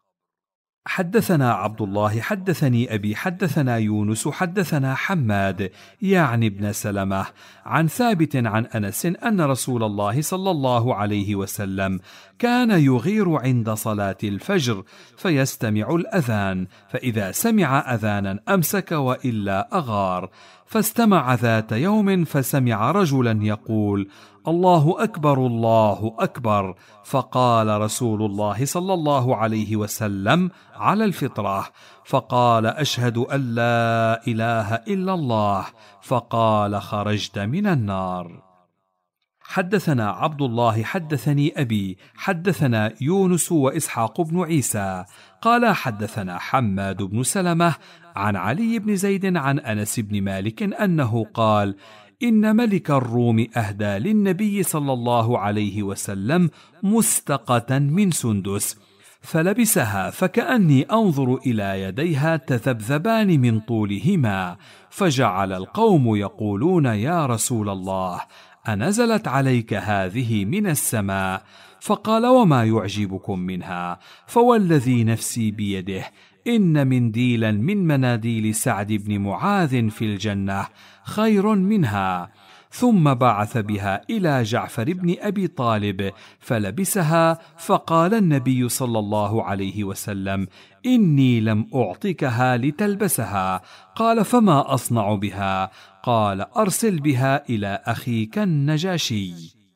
حدثنا عبد الله حدثني أبي حدثنا يونس حدثنا حماد يعني بن سلمة عن ثابت عن أنس أن رسول الله صلى الله عليه وسلم كان يغير عند صلاة الفجر فيستمع الأذان فإذا سمع أذانا أمسك وإلا أغار فاستمع ذات يوم فسمع رجلا يقول الله أكبر الله أكبر فقال رسول الله صلى الله عليه وسلم على الفطرة فقال أشهد أن لا إله إلا الله فقال خرجت من النار. حدثنا عبد الله حدثني أبي حدثنا يونس وإسحاق بن عيسى قال حدثنا حماد بن سلمة عن علي بن زيد عن أنس بن مالك أنه قال إن ملك الروم أهدى للنبي صلى الله عليه وسلم مستقة من سندس فلبسها فكأني أنظر إلى يديها تذبذبان من طولهما فجعل القوم يقولون يا رسول الله أنزلت عليك هذه من السماء؟ فقال وما يعجبكم منها؟ فوالذي نفسي بيده إن منديلا من مناديل سعد بن معاذ في الجنة خير منها. ثم بعث بها إلى جعفر بن أبي طالب فلبسها فقال النبي صلى الله عليه وسلم إني لم أعطكها لتلبسها. قال فما أصنع بها؟ قال أرسل بها إلى أخيك النجاشي.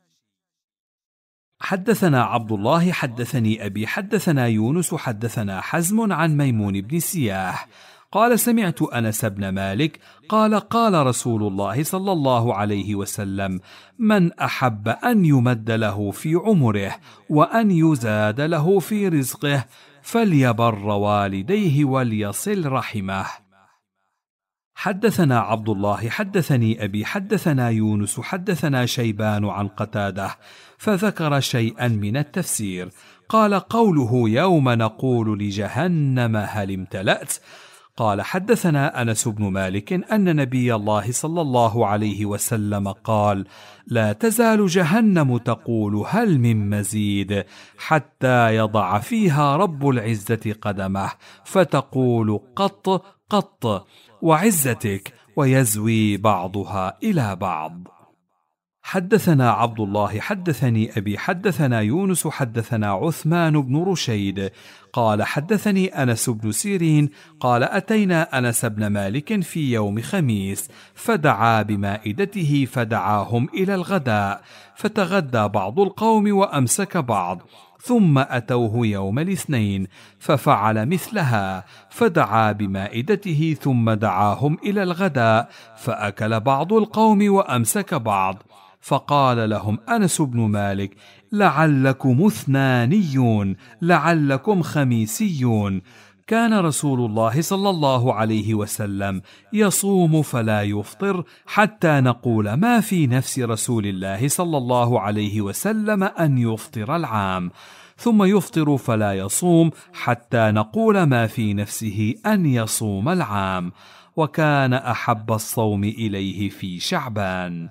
حدثنا عبد الله حدثني أبي حدثنا يونس حدثنا حزم عن ميمون بن سياح قال سمعت أنس بن مالك قال قال رسول الله صلى الله عليه وسلم من أحب أن يمد له في عمره وأن يزاد له في رزقه فليبر والديه وليصل رحمه. حدثنا عبد الله حدثني أبي حدثنا يونس حدثنا شيبان عن قتادة فذكر شيئا من التفسير قال قوله يوم نقول لجهنم هل امتلأت. قال حدثنا أنس بن مالك أن نبي الله صلى الله عليه وسلم قال لا تزال جهنم تقول هل من مزيد حتى يضع فيها رب العزة قدمه فتقول قط قط وعزتك ويزوي بعضها إلى بعض. حدثنا عبد الله حدثني أبي حدثنا يونس حدثنا عثمان بن رشيد قال حدثني أنس بن سيرين قال أتينا أنس بن مالك في يوم خميس فدعا بمائدته فدعاهم إلى الغداء فتغدى بعض القوم وأمسك بعض، ثم أتوه يوم الاثنين ففعل مثلها فدعا بمائدته ثم دعاهم إلى الغداء فأكل بعض القوم وأمسك بعض، فقال لهم أنس بن مالك: لعلكم اثنانيون، لعلكم خميسيون. كان رسول الله صلى الله عليه وسلم يصوم فلا يفطر حتى نقول ما في نفس رسول الله صلى الله عليه وسلم أن يفطر العام، ثم يفطر فلا يصوم حتى نقول ما في نفسه أن يصوم العام، وكان أحب الصوم إليه في شعبان.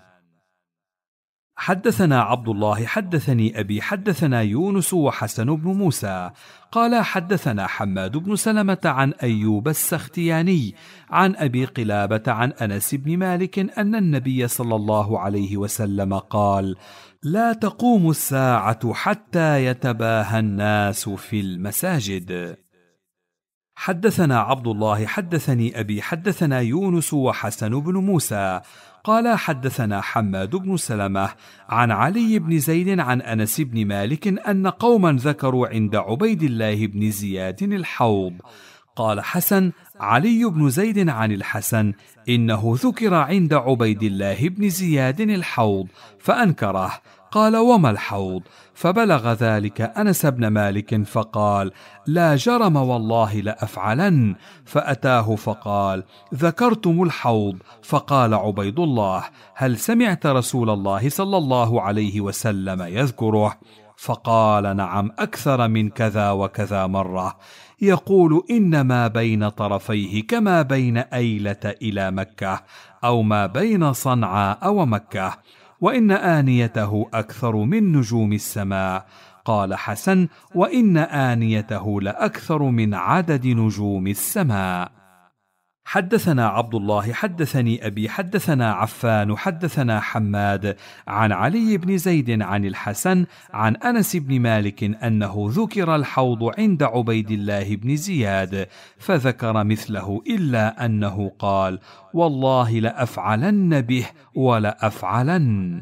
حدثنا عبد الله حدثني أبي حدثنا يونس وحسن بن موسى قال حدثنا حماد بن سلمة عن أيوب السختياني عن أبي قلابة عن أنس بن مالك أن النبي صلى الله عليه وسلم قال: لا تقوم الساعة حتى يتباهى الناس في المساجد. حدثنا عبد الله حدثني أبي حدثنا يونس وحسن بن موسى قال حدثنا حماد بن سلمة عن علي بن زيد عن أنس بن مالك أن قوما ذكروا عند عبيد الله بن زياد الحوض. قال حسن: علي بن زيد عن الحسن: إنه ذكر عند عبيد الله بن زياد الحوض فأنكره. قال: وما الحوض؟ فبلغ ذلك أنس بن مالك فقال: لا جرم والله لأفعلن. فأتاه فقال: ذكرتم الحوض. فقال عبيد الله: هل سمعت رسول الله صلى الله عليه وسلم يذكره؟ فقال: نعم، أكثر من كذا وكذا مرة، يقول: إنما بين طرفيه كما بين أيلة إلى مكة، أو ما بين صنعاء ومكة، وإن آنيته أكثر من نجوم السماء. قال حسن: وإن آنيته لأكثر من عدد نجوم السماء. حدثنا عبد الله حدثني أبي حدثنا عفان حدثنا حماد عن علي بن زيد عن الحسن عن أنس بن مالك أنه ذكر الحوض عند عبيد الله بن زياد فذكر مثله، إلا أنه قال: والله لأفعلن به ولأفعلن.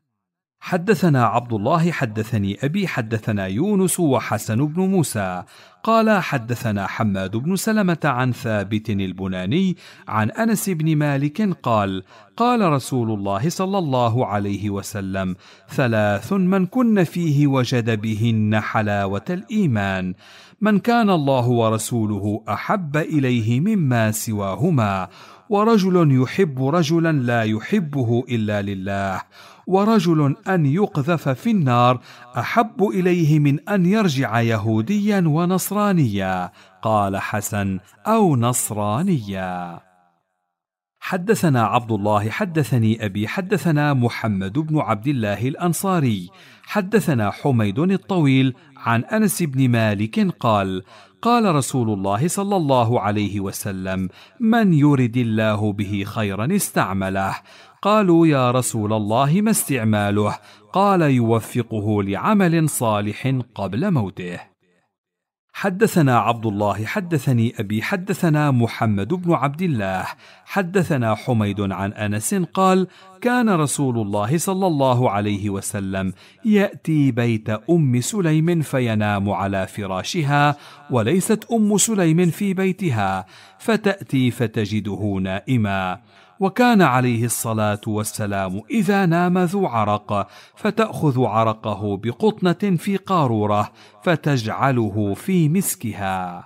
حدثنا عبد الله حدثني أبي حدثنا يونس وحسن بن موسى قال حدثنا حماد بن سلمة عن ثابت البناني عن أنس بن مالك قال: قال رسول الله صلى الله عليه وسلم: ثلاث من كن فيه وجد بهن حلاوة الإيمان: من كان الله ورسوله أحب إليه مما سواهما، ورجل يحب رجلا لا يحبه إلا لله، ورجل أن يقذف في النار أحب إليه من أن يرجع يهوديا ونصرانيا. قال حسن: أو نصرانيا. حدثنا عبد الله حدثني أبي حدثنا محمد بن عبد الله الأنصاري حدثنا حميد الطويل عن أنس بن مالك قال: قال رسول الله صلى الله عليه وسلم: من يرد الله به خيرا استعمله. قالوا: يا رسول الله ما استعماله؟ قال: يوفقه لعمل صالح قبل موته. حدثنا عبد الله حدثني أبي حدثنا محمد بن عبد الله حدثنا حميد عن أنس قال: كان رسول الله صلى الله عليه وسلم يأتي بيت أم سليم فينام على فراشها وليست أم سليم في بيتها، فتأتي فتجده نائما، وكان عليه الصلاة والسلام إذا نام ذو عرق فتأخذ عرقه بقطنة في قارورة فتجعله في مسكها.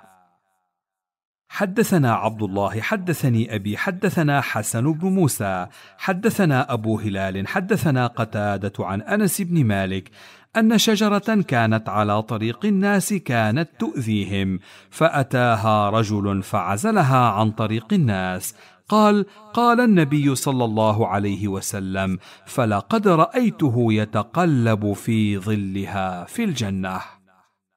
حدثنا عبد الله حدثني أبي حدثنا حسن بن موسى حدثنا أبو هلال حدثنا قتادة عن أنس بن مالك أن شجرة كانت على طريق الناس كانت تؤذيهم، فأتاها رجل فعزلها عن طريق الناس. قال: قال النبي صلى الله عليه وسلم: فلقد رأيته يتقلب في ظلها في الجنة.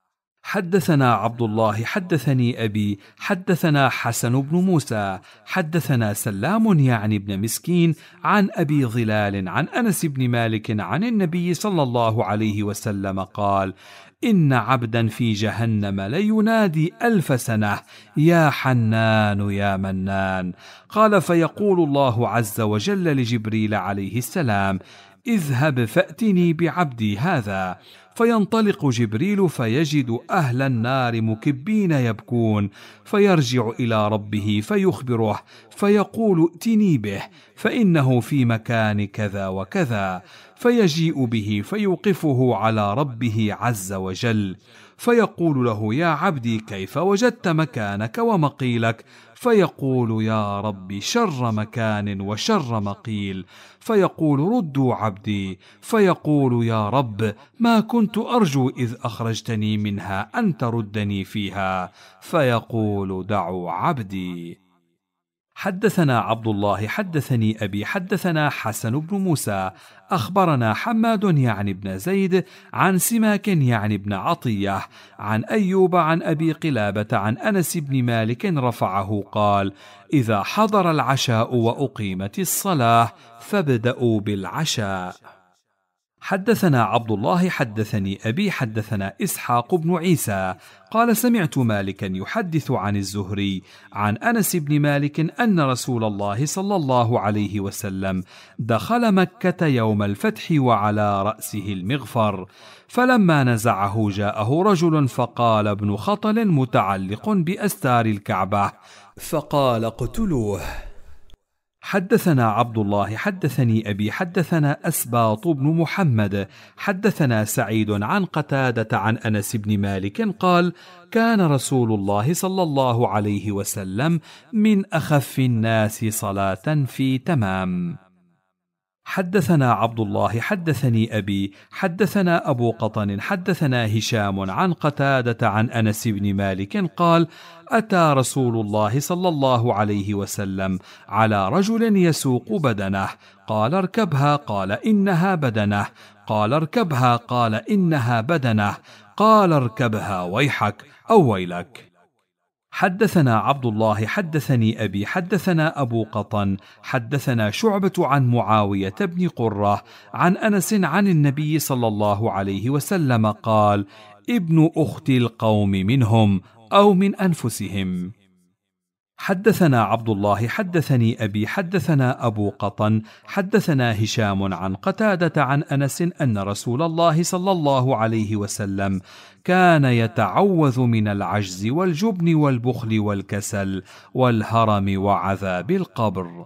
حدثنا عبد الله حدثني أبي حدثنا حسن بن موسى حدثنا سلام يعني بن مسكين عن أبي ظلال عن أنس بن مالك عن النبي صلى الله عليه وسلم قال: إن عبدا في جهنم لينادي 1000 سنة: يا حنان يا منان. قال: فيقول الله عز وجل لجبريل عليه السلام: اذهب فأتني بعبدي هذا. فينطلق جبريل فيجد أهل النار مكبين يبكون، فيرجع إلى ربه فيخبره، فيقول: ائتني به فإنه في مكان كذا وكذا. فيجيء به فيوقفه على ربه عز وجل، فيقول له: يا عبدي كيف وجدت مكانك ومقيلك؟ فيقول: يا رب شر مكان وشر مقيل. فيقول: ردوا عبدي. فيقول: يا رب ما كنت أرجو إذ أخرجتني منها أن تردني فيها. فيقول: دعوا عبدي. حدثنا عبد الله حدثني أبي حدثنا حسن بن موسى أخبرنا حماد يعني بن زيد عن سماك يعني بن عطية عن أيوب عن أبي قلابة عن أنس بن مالك رفعه قال: إذا حضر العشاء وأقيمت الصلاة فابدأوا بالعشاء. حدثنا عبد الله حدثني أبي حدثنا إسحاق بن عيسى قال: سمعت مالكا يحدث عن الزهري عن أنس بن مالك أن رسول الله صلى الله عليه وسلم دخل مكة يوم الفتح وعلى رأسه المغفر، فلما نزعه جاءه رجل فقال: ابن خطل متعلق بأستار الكعبة، فقال: اقتلوه. حدثنا عبد الله حدثني أبي حدثنا أسباط بن محمد حدثنا سعيد عن قتادة عن أنس بن مالك قال: كان رسول الله صلى الله عليه وسلم من أخف الناس صلاة في تمام. حدثنا عبد الله حدثني أبي حدثنا أبو قطن حدثنا هشام عن قتادة عن أنس بن مالك قال: أتى رسول الله صلى الله عليه وسلم على رجل يسوق بدنه، قال: اركبها، قال: إنها بدنه، قال: اركبها، قال: إنها بدنه، قال: اركبها ويحك أو ويلك. حدثنا عبد الله حدثني أبي حدثنا أبو قطن حدثنا شعبة عن معاوية بن قرة عن أنس عن النبي صلى الله عليه وسلم قال: ابن أخت القوم منهم أو من أنفسهم. حدثنا عبد الله حدثني أبي حدثنا أبو قطن حدثنا هشام عن قتادة عن أنس أن رسول الله صلى الله عليه وسلم كان يتعوذ من العجز والجبن والبخل والكسل والهرم وعذاب القبر.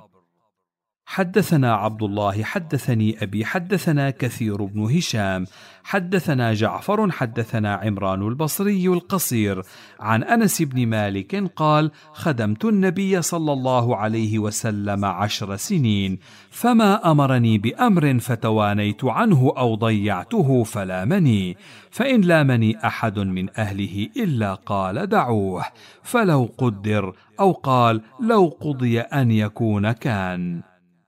حدثنا عبد الله حدثني أبي حدثنا كثير بن هشام حدثنا جعفر حدثنا عمران البصري القصير عن أنس بن مالك قال: خدمت النبي صلى الله عليه وسلم 10 سنين، فما أمرني بأمر فتوانيت عنه أو ضيعته فلامني، فإن لامني أحد من أهله إلا قال: دعوه، فلو قدر، أو قال: لو قضي أن يكون كان.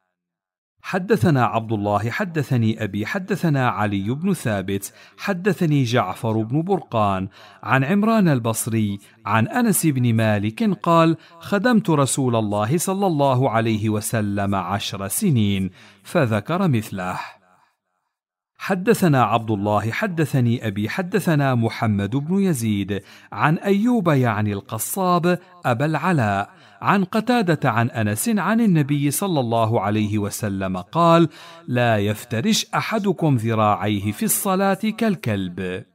حدثنا عبد الله حدثني أبي حدثنا علي بن ثابت حدثني جعفر بن برقان عن عمران البصري عن أنس بن مالك قال: خدمت رسول الله صلى الله عليه وسلم 10 سنين، فذكر مثله. حدثنا عبد الله حدثني أبي حدثنا محمد بن يزيد عن أيوب يعني القصاب أبا العلاء عن قتادة عن أنس عن النبي صلى الله عليه وسلم قال: لا يفترش أحدكم ذراعيه في الصلاة كالكلب.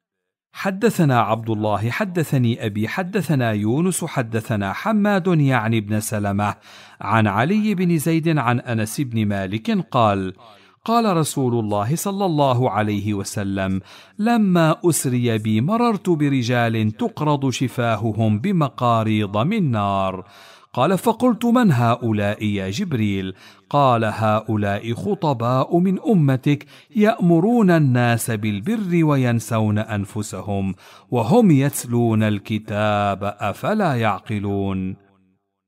حدثنا عبد الله حدثني أبي حدثنا يونس حدثنا حماد يعني بن سلمة عن علي بن زيد عن أنس بن مالك قال: قال رسول الله صلى الله عليه وسلم: لما أسري بي مررت برجال تقرض شفاههم بمقاريض من نار، قال: فقلت: من هؤلاء يا جبريل؟ قال: هؤلاء خطباء من أمتك يأمرون الناس بالبر وينسون أنفسهم وهم يتلون الكتاب، أفلا يعقلون؟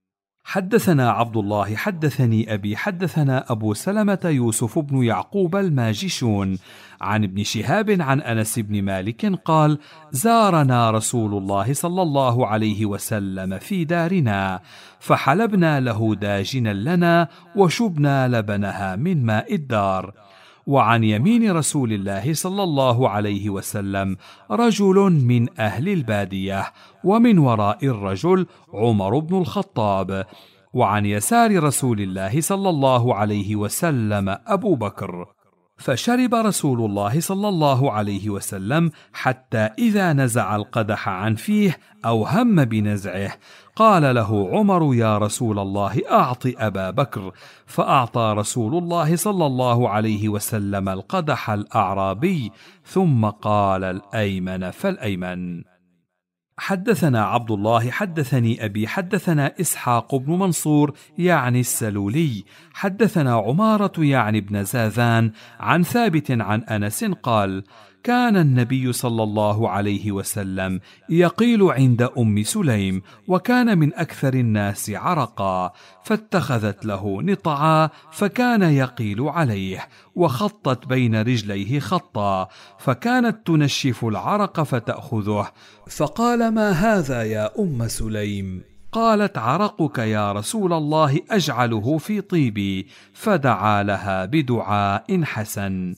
حدثنا عبد الله حدثني أبي حدثنا أبو سلمة يوسف بن يعقوب الماجشون عن ابن شهاب عن أنس بن مالك قال: زارنا رسول الله صلى الله عليه وسلم في دارنا، فحلبنا له داجنا لنا وشبنا لبنها من ماء الدار. وعن يمين رسول الله صلى الله عليه وسلم رجل من أهل البادية، ومن وراء الرجل عمر بن الخطاب، وعن يسار رسول الله صلى الله عليه وسلم أبو بكر. فشرب رسول الله صلى الله عليه وسلم حتى إذا نزع القدح عن فيه أو هم بنزعه قال له عمر: يا رسول الله أعط أبا بكر. فأعطى رسول الله صلى الله عليه وسلم القدح الأعرابي، ثم قال: الأيمن فالأيمن. حدثنا عبد الله حدثني أبي حدثنا إسحاق بن منصور يعني السلولي حدثنا عمارة يعني بن زاذان عن ثابت عن أنس قال: كان النبي صلى الله عليه وسلم يقيل عند أم سليم، وكان من أكثر الناس عرقا، فاتخذت له نطعا فكان يقيل عليه، وخطت بين رجليه خطا، فكانت تنشف العرق فتأخذه. فقال: ما هذا يا أم سليم؟ قالت: عرقك يا رسول الله أجعله في طيبي. فدعا لها بدعاء حسن.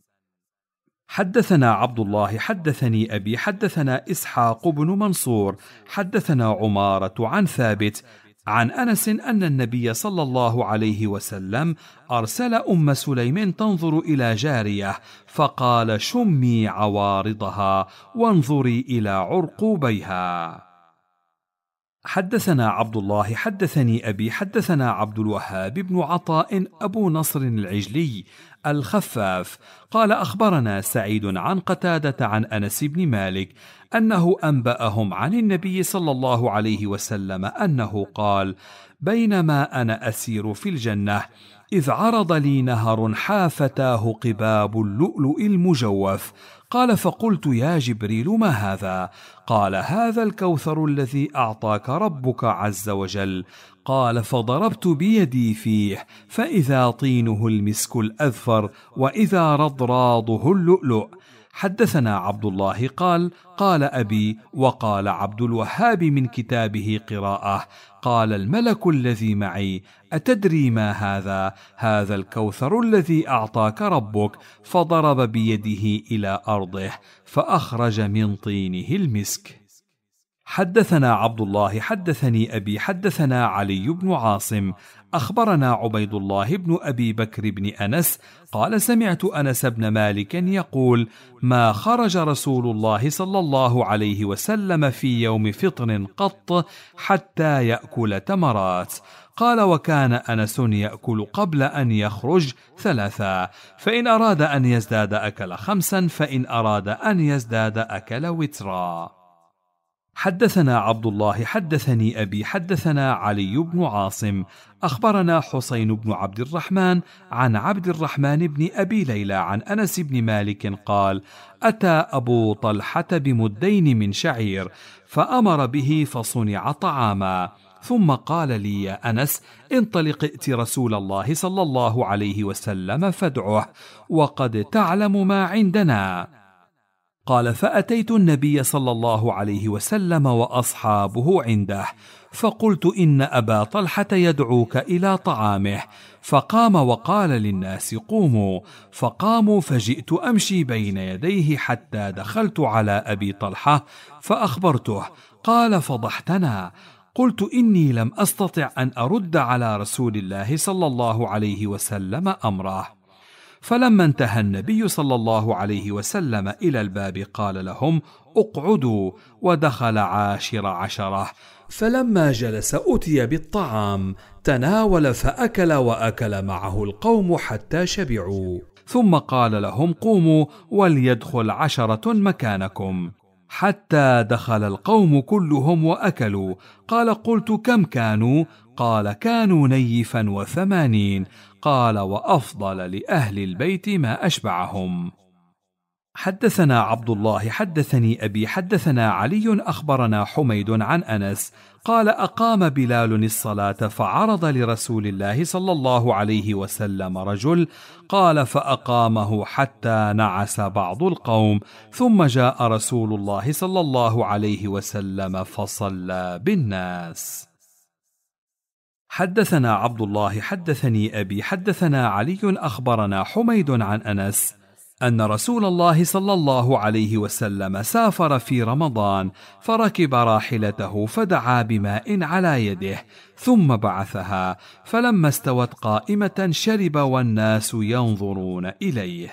حدثنا عبد الله حدثني أبي حدثنا إسحاق بن منصور حدثنا عمارة عن ثابت عن أنس أن النبي صلى الله عليه وسلم أرسل أم سليم تنظر إلى جارية، فقال: شمي عوارضها وانظري إلى عرقوبيها. حدثنا عبد الله حدثني أبي حدثنا عبد الوهاب بن عطاء أبو نصر العجلي الخفاف قال: أخبرنا سعيد عن قتادة عن أنس بن مالك أنه أنبأهم عن النبي صلى الله عليه وسلم أنه قال: بينما أنا أسير في الجنة إذ عرض لي نهر حافتاه قباب اللؤلؤ المجوف. قال: فقلت: يا جبريل ما هذا؟ قال: هذا الكوثر الذي أعطاك ربك عز وجل. قال: فضربت بيدي فيه فإذا طينه المسك الأذفر وإذا رضراضه اللؤلؤ. حدثنا عبد الله قال: قال أبي وقال عبد الوهاب من كتابه قراءة. قال الملك الذي معي: أتدري ما هذا؟ هذا الكوثر الذي أعطاك ربك. فضرب بيده إلى أرضه فأخرج من طينه المسك. حدثنا عبد الله حدثني أبي حدثنا علي بن عاصم أخبرنا عبيد الله بن أبي بكر بن أنس قال: سمعت أنس بن مالك يقول: ما خرج رسول الله صلى الله عليه وسلم في يوم فطر قط حتى يأكل تمرات. قال: وكان أنس يأكل قبل أن يخرج 3، فإن أراد أن يزداد أكل 5، فإن أراد أن يزداد أكل وترا. حدثنا عبد الله حدثني أبي حدثنا علي بن عاصم أخبرنا حسين بن عبد الرحمن عن عبد الرحمن بن أبي ليلى عن أنس بن مالك قال: أتى أبو طلحة بمدين من شعير فأمر به فصنع طعاما، ثم قال لي: يا أنس انطلق ائت رسول الله صلى الله عليه وسلم فادعه وقد تعلم ما عندنا. قال: فأتيت النبي صلى الله عليه وسلم وأصحابه عنده، فقلت: إن أبا طلحة يدعوك إلى طعامه. فقام وقال للناس: قوموا. فقاموا، فجئت أمشي بين يديه حتى دخلت على أبي طلحة فأخبرته. قال: فضحتنا. قلت: إني لم أستطع أن أرد على رسول الله صلى الله عليه وسلم أمره. فلما انتهى النبي صلى الله عليه وسلم إلى الباب قال لهم: اقعدوا. ودخل 10، فلما جلس أتي بالطعام تناول فأكل، وأكل معه القوم حتى شبعوا، ثم قال لهم: قوموا وليدخل 10 مكانكم، حتى دخل القوم كلهم وأكلوا. قال: قلت: كم كانوا؟ قال: كانوا نيفا 80. قال: وأفضل لأهل البيت ما أشبعهم. حدثنا عبد الله حدثني أبي حدثنا علي أخبرنا حميد عن أنس قال أقام بلال الصلاة فعرض لرسول الله صلى الله عليه وسلم رجل قال فأقامه حتى نعس بعض القوم ثم جاء رسول الله صلى الله عليه وسلم فصلى بالناس. حدثنا عبد الله حدثني أبي حدثنا علي أخبرنا حميد عن أنس أن رسول الله صلى الله عليه وسلم سافر في رمضان فركب راحلته فدعا بماء على يده ثم بعثها فلما استوت قائمة شرب والناس ينظرون إليه.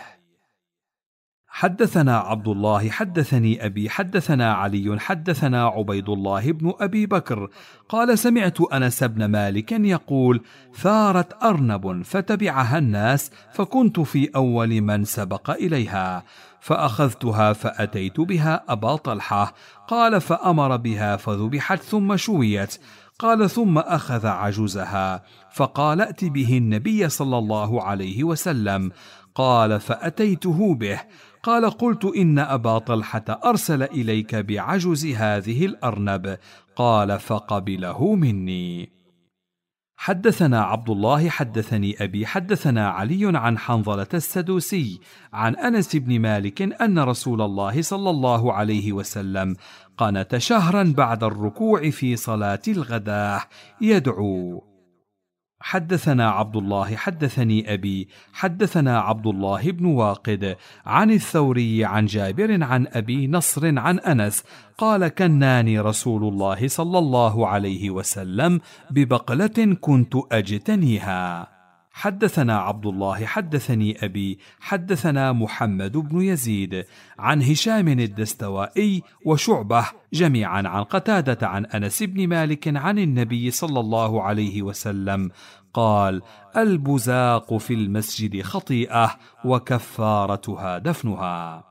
حدثنا عبد الله حدثني أبي حدثنا علي حدثنا عبيد الله بن أبي بكر قال سمعت أنس بن مالك يقول ثارت أرنب فتبعها الناس فكنت في أول من سبق إليها فأخذتها فأتيت بها أبا طلحة قال فأمر بها فذبحت ثم شويت قال ثم أخذ عجزها فقال ائت به النبي صلى الله عليه وسلم قال فأتيته به قال قلت إن أبا طلحة أرسل إليك بعجز هذه الأرنب قال فقبله مني. حدثنا عبد الله حدثني أبي حدثنا علي عن حنظلة السدوسي عن أنس بن مالك أن رسول الله صلى الله عليه وسلم قنت شهرا بعد الركوع في صلاة الغداة يدعو. حدثنا عبد الله حدثني أبي حدثنا عبد الله بن واقد عن الثوري عن جابر عن أبي نصر عن أنس قال كناني رسول الله صلى الله عليه وسلم ببقلة كنت أجتنيها. حدثنا عبد الله حدثني أبي حدثنا محمد بن يزيد عن هشام الدستوائي وشعبة جميعا عن قتادة عن أنس بن مالك عن النبي صلى الله عليه وسلم قال البزاق في المسجد خطيئة وكفارتها دفنها.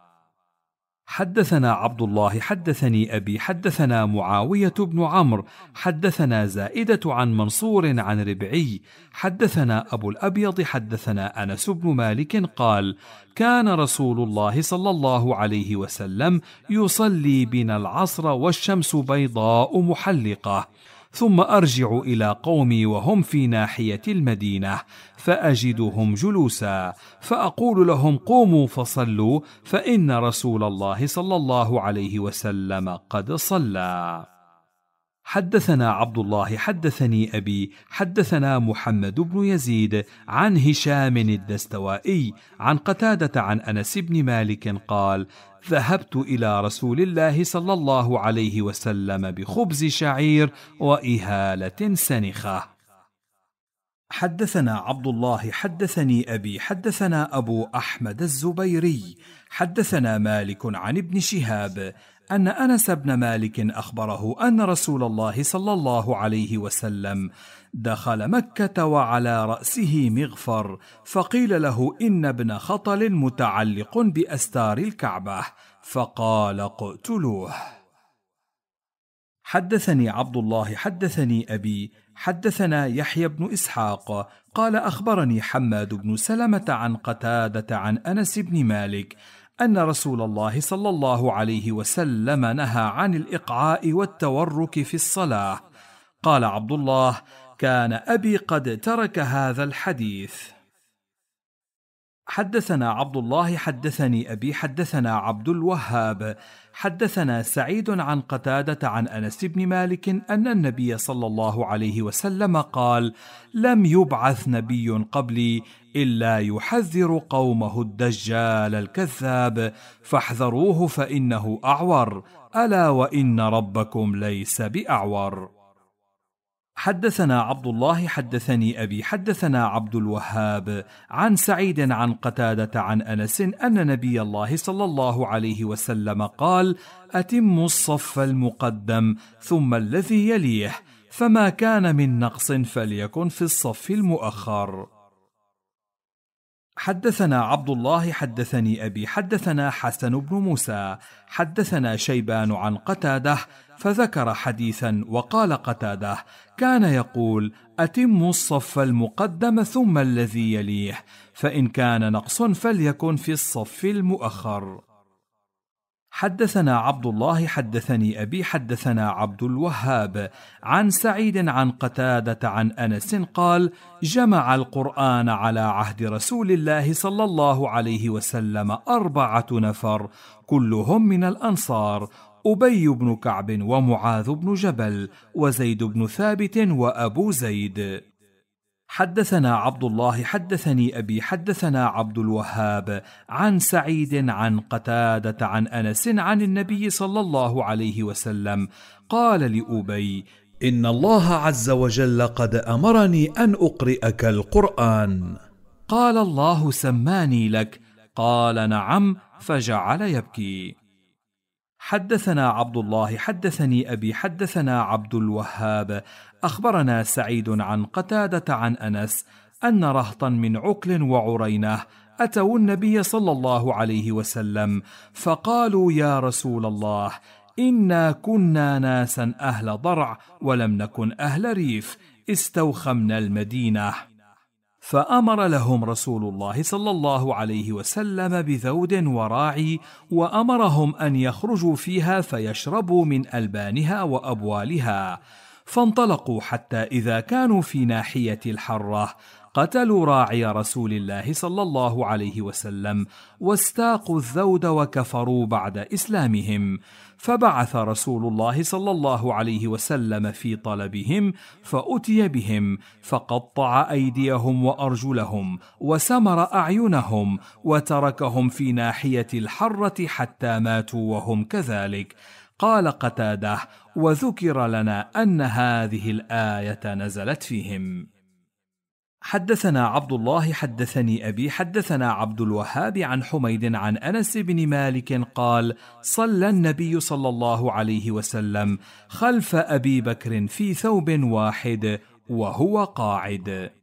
حدثنا عبد الله حدثني أبي حدثنا معاوية بن عمرو حدثنا زائدة عن منصور عن ربعي حدثنا أبو الأبيض حدثنا أنس بن مالك قال كان رسول الله صلى الله عليه وسلم يصلي بنا العصر والشمس بيضاء محلقة ثم أرجع إلى قومي وهم في ناحية المدينة فأجدهم جلوسا فأقول لهم قوموا فصلوا فإن رسول الله صلى الله عليه وسلم قد صلى. حدثنا عبد الله حدثني أبي حدثنا محمد بن يزيد عن هشام الدستوائي عن قتادة عن أنس بن مالك قال ذهبت إلى رسول الله صلى الله عليه وسلم بخبز شعير وإهالة سنخة. حدثنا عبد الله حدثني أبي حدثنا أبو أحمد الزبيري حدثنا مالك عن ابن شهاب أن أنس بن مالك أخبره أن رسول الله صلى الله عليه وسلم دخل مكة وعلى رأسه مغفر فقيل له إن ابن خطل متعلق بأستار الكعبة فقال اقتلوه. حدثني عبد الله حدثني أبي حدثنا يحيى بن إسحاق قال أخبرني حماد بن سلمة عن قتادة عن أنس بن مالك أن رسول الله صلى الله عليه وسلم نهى عن الإقعاء والتورك في الصلاة. قال عبد الله كان أبي قد ترك هذا الحديث. حدثنا عبد الله حدثني أبي حدثنا عبد الوهاب حدثنا سعيد عن قتادة عن أنس بن مالك أن النبي صلى الله عليه وسلم قال لم يبعث نبي قبلي إلا يحذر قومه الدجال الكذاب فاحذروه فإنه أعور ألا وإن ربكم ليس بأعور. حدثنا عبد الله حدثني أبي حدثنا عبد الوهاب عن سعيد عن قتادة عن أنس أن نبي الله صلى الله عليه وسلم قال أتموا الصف المقدم ثم الذي يليه فما كان من نقص فليكن في الصف المؤخر. حدثنا عبد الله حدثني أبي حدثنا حسن بن موسى حدثنا شيبان عن قتادة فذكر حديثا وقال قتادة كان يقول أتموا الصف المقدم ثم الذي يليه فإن كان نقص فليكن في الصف المؤخر. حدثنا عبد الله حدثني أبي حدثنا عبد الوهاب عن سعيد عن قتادة عن أنس قال: جمع القرآن على عهد رسول الله صلى الله عليه وسلم 4 نفر كلهم من الأنصار: أبي بن كعب ومعاذ بن جبل وزيد بن ثابت وأبو زيد. حدثنا عبد الله حدثني أبي حدثنا عبد الوهاب عن سعيد عن قتادة عن أنس عن النبي صلى الله عليه وسلم قال لأبي: إن الله عز وجل قد أمرني أن أقرئك القرآن. قال: الله سماني لك؟ قال: نعم. فجعل يبكي. حدثنا عبد الله حدثني أبي حدثنا عبد الوهاب أخبرنا سعيد عن قتادة عن أنس أن رهطا من عكل وعرينة أتوا النبي صلى الله عليه وسلم فقالوا: يا رسول الله، إنا كنا ناسا أهل ضرع ولم نكن أهل ريف، استوخمنا المدينة. فأمر لهم رسول الله صلى الله عليه وسلم بذود وراعي، وأمرهم أن يخرجوا فيها فيشربوا من ألبانها وأبوالها. فانطلقوا حتى إذا كانوا في ناحية الحرة قتلوا راعي رسول الله صلى الله عليه وسلم واستاقوا الذود وكفروا بعد إسلامهم. فبعث رسول الله صلى الله عليه وسلم في طلبهم فأتي بهم فقطع أيديهم وأرجلهم وسمر أعينهم وتركهم في ناحية الحرة حتى ماتوا وهم كذلك. قال قتادة: وذكر لنا أن هذه الآية نزلت فيهم. حدثنا عبد الله حدثني أبي حدثنا عبد الوهاب عن حميد عن أنس بن مالك قال: صلى النبي صلى الله عليه وسلم خلف أبي بكر في ثوب واحد وهو قاعد.